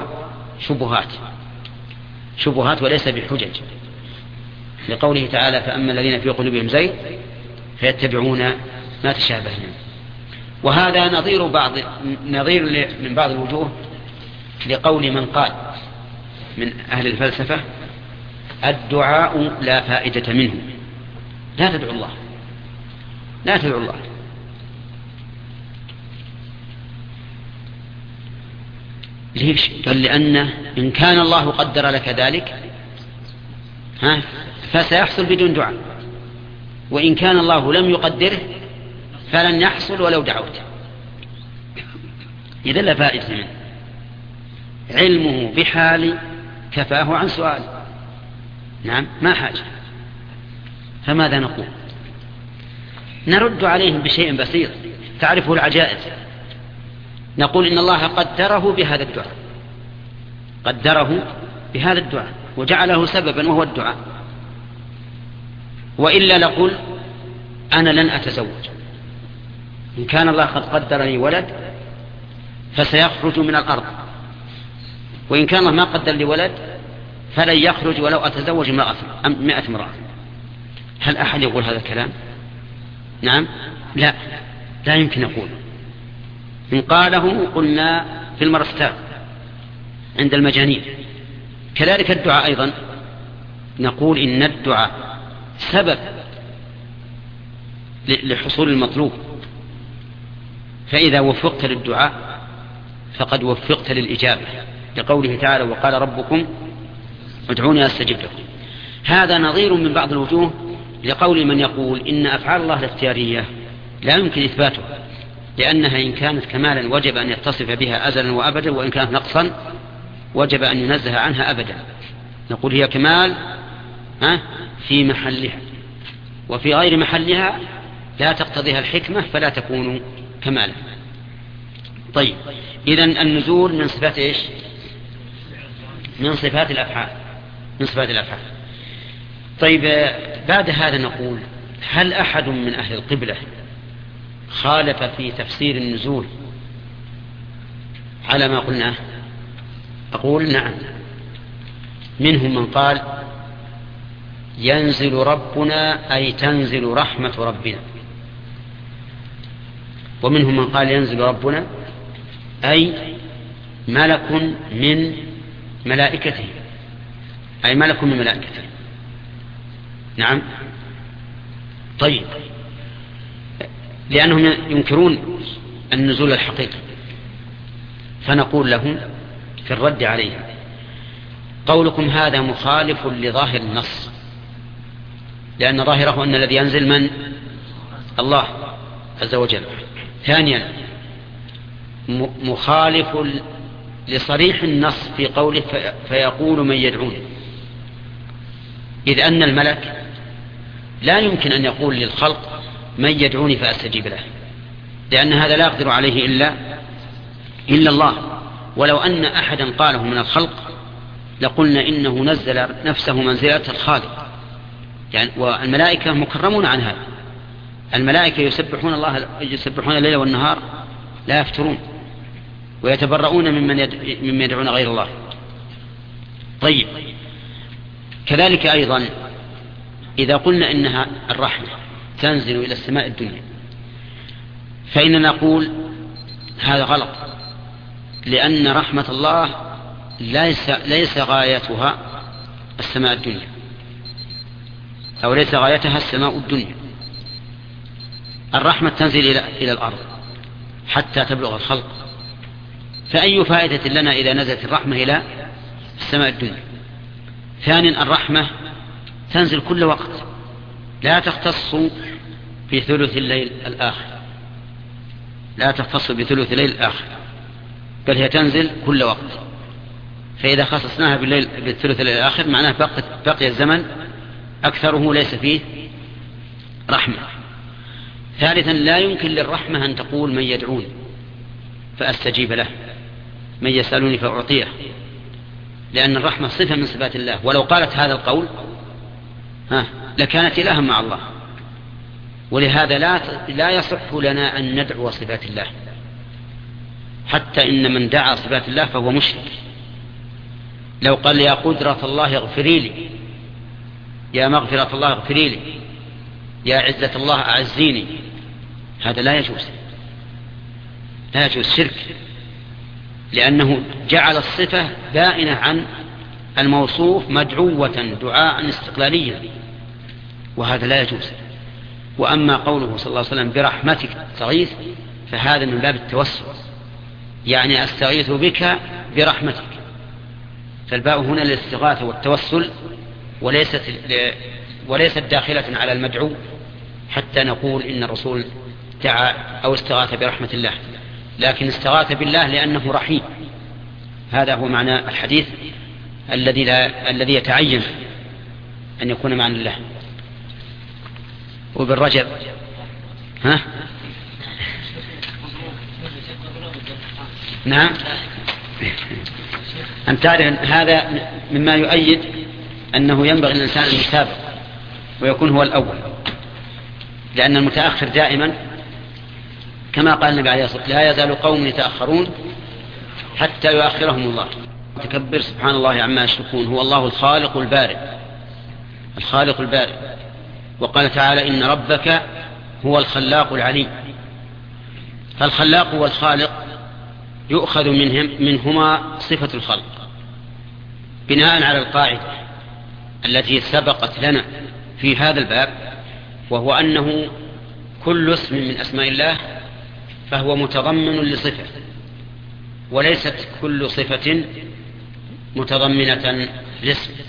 شبهات وليس بحجج، لقوله تعالى: فأما الذين في قلوبهم زيغ فيتبعون ما تشابه منه. وهذا نظير من بعض الوجوه لقول من قال من أهل الفلسفة: الدعاء لا فائدة منه، لا تدعو الله، لا تدعو الله. ليش؟ قال: لأنه إن كان الله قدر لك ذلك فسيحصل بدون دعاء، وإن كان الله لم يقدره فلن يحصل ولو دعوت. إذا لا فائدة منه، علمه بحال كفاه عن سؤال. نعم، ما حاجة. فماذا نقول؟ نرد عليهم بشيء بسيط تعرفه العجائز. نقول إن الله قدره بهذا الدعاء وجعله سببا وهو الدعاء، وإلا نقول أنا لن أتزوج. إن كان الله قد قدر لي ولد فسيخرج من الأرض، وإن كان الله ما قدر لي ولد فلن يخرج ولو أتزوج 100 امرأة. هل أحد يقول هذا الكلام؟ نعم، لا يمكن نقول. إن قاله قلنا في المرستان عند المجانين. كذلك الدعاء أيضا، نقول إن الدعاء سبب لحصول المطلوب، فإذا وفقت للدعاء فقد وفقت للإجابة، لقوله تعالى: وقال ربكم ادعوني أستجب لكم. هذا نظير من بعض الوجوه لقول من يقول إن أفعال الله الاختيارية لا يمكن إثباتها، لأنها إن كانت كمالا وجب أن يتصف بها أزلا وأبدا، وإن كانت نقصا وجب أن ينزه عنها أبدا. نقول هي كمال في محلها، وفي غير محلها لا تقتضيها الحكمة فلا تكون كمالا. طيب، إذن النزول من صفات إيش؟ من صفات الأفعال، من صفات الأفعال. طيب، بعد هذا نقول: هل أحد من أهل القبلة خالف في تفسير النزول على ما قلناه؟ أقول نعم. منهم من قال ينزل ربنا أي تنزل رحمة ربنا، ومنهم من قال ينزل ربنا أي ملك من ملائكته، أي ملك من ملائكته. نعم. طيب، لأنهم ينكرون النزول الحقيقي، فنقول لهم في الرد عليهم: قولكم هذا مخالف لظاهر النص، لأن ظاهره أن الذي ينزل من؟ الله عز وجل. ثانيا، مخالف لصريح النص في قوله فيقول من يدعون، إذ أن الملك لا يمكن أن يقول للخلق من يدعوني فأستجيب له، لأن هذا لا يقدر عليه إلا الله. ولو أن أحدا قاله من الخلق لقلنا إنه نزل نفسه منزلة الخالق، يعني والملائكة مكرمون عن هذا. الملائكة يسبحون الله، يسبحون الليل والنهار لا يفترون، ويتبرؤون ممن يدعون غير الله. طيب، كذلك أيضا إذا قلنا إنها الرحمة تنزل إلى السماء الدنيا، فإننا نقول هذا غلط، لأن رحمة الله ليس غايتها السماء الدنيا، أو ليس غايتها السماء الدنيا. الرحمة تنزل إلى الأرض حتى تبلغ الخلق، فأي فائدة لنا إذا نزلت الرحمة إلى السماء الدنيا؟ ثانيا، الرحمة تنزل كل وقت، لا تختص في ثلث الليل الآخر، لا تختص بثلث الليل الآخر، بل هي تنزل كل وقت. فإذا خصصناها بالثلث الليل الآخر معناه بقي الزمن أكثره ليس فيه رحمة. ثالثا، لا يمكن للرحمة أن تقول من يدعوني فأستجيب له، من يسألني فأعطيه، لأن الرحمة صفة من صفات الله، ولو قالت هذا القول لكانت إلها مع الله. ولهذا لا يصح لنا أن ندعو صفات الله، حتى إن من دعا صفات الله فهو مشرك. لو قال يا قدرة الله اغفري لي، يا مغفرة الله اغفري لي، يا عزة الله أعزيني، هذا لا يجوز، لا يجوز، شرك، لأنه جعل الصفة بائنة عن الموصوف مدعوة دعاء استقلاليا، وهذا لا يجوز. وأما قوله صلى الله عليه وسلم برحمتك تستغيث، فهذا من باب التوسل، يعني أستغيث بك برحمتك، فالباء هنا للاستغاثة والتوسل، وليست داخلة على المدعو حتى نقول إن الرسول دعا أو استغاث برحمة الله، لكن استغاث بالله لأنه رحيم. هذا هو معنى الحديث الذي يتعين أن يكون معنى الله. وبالرجب نعم، أن تعرف هذا مما يؤيد أنه ينبغي الإنسان أن يسابق ويكون هو الأول، لأن المتأخر دائما كما قال النبي عليه الصلاة والسلام لا يزال قوم يتأخرون حتى يؤخرهم الله. تكبر سبحان الله عما يشركون، هو الله الخالق البارئ، الخالق البارئ. وقال تعالى إن ربك هو الخلاق العليم. فالخلاق والخالق يؤخذ منهما صفة الخلق بناء على القاعدة التي سبقت لنا في هذا الباب، وهو أنه كل اسم من أسماء الله فهو متضمن لصفة، وليست كل صفة متضمنة لاسم.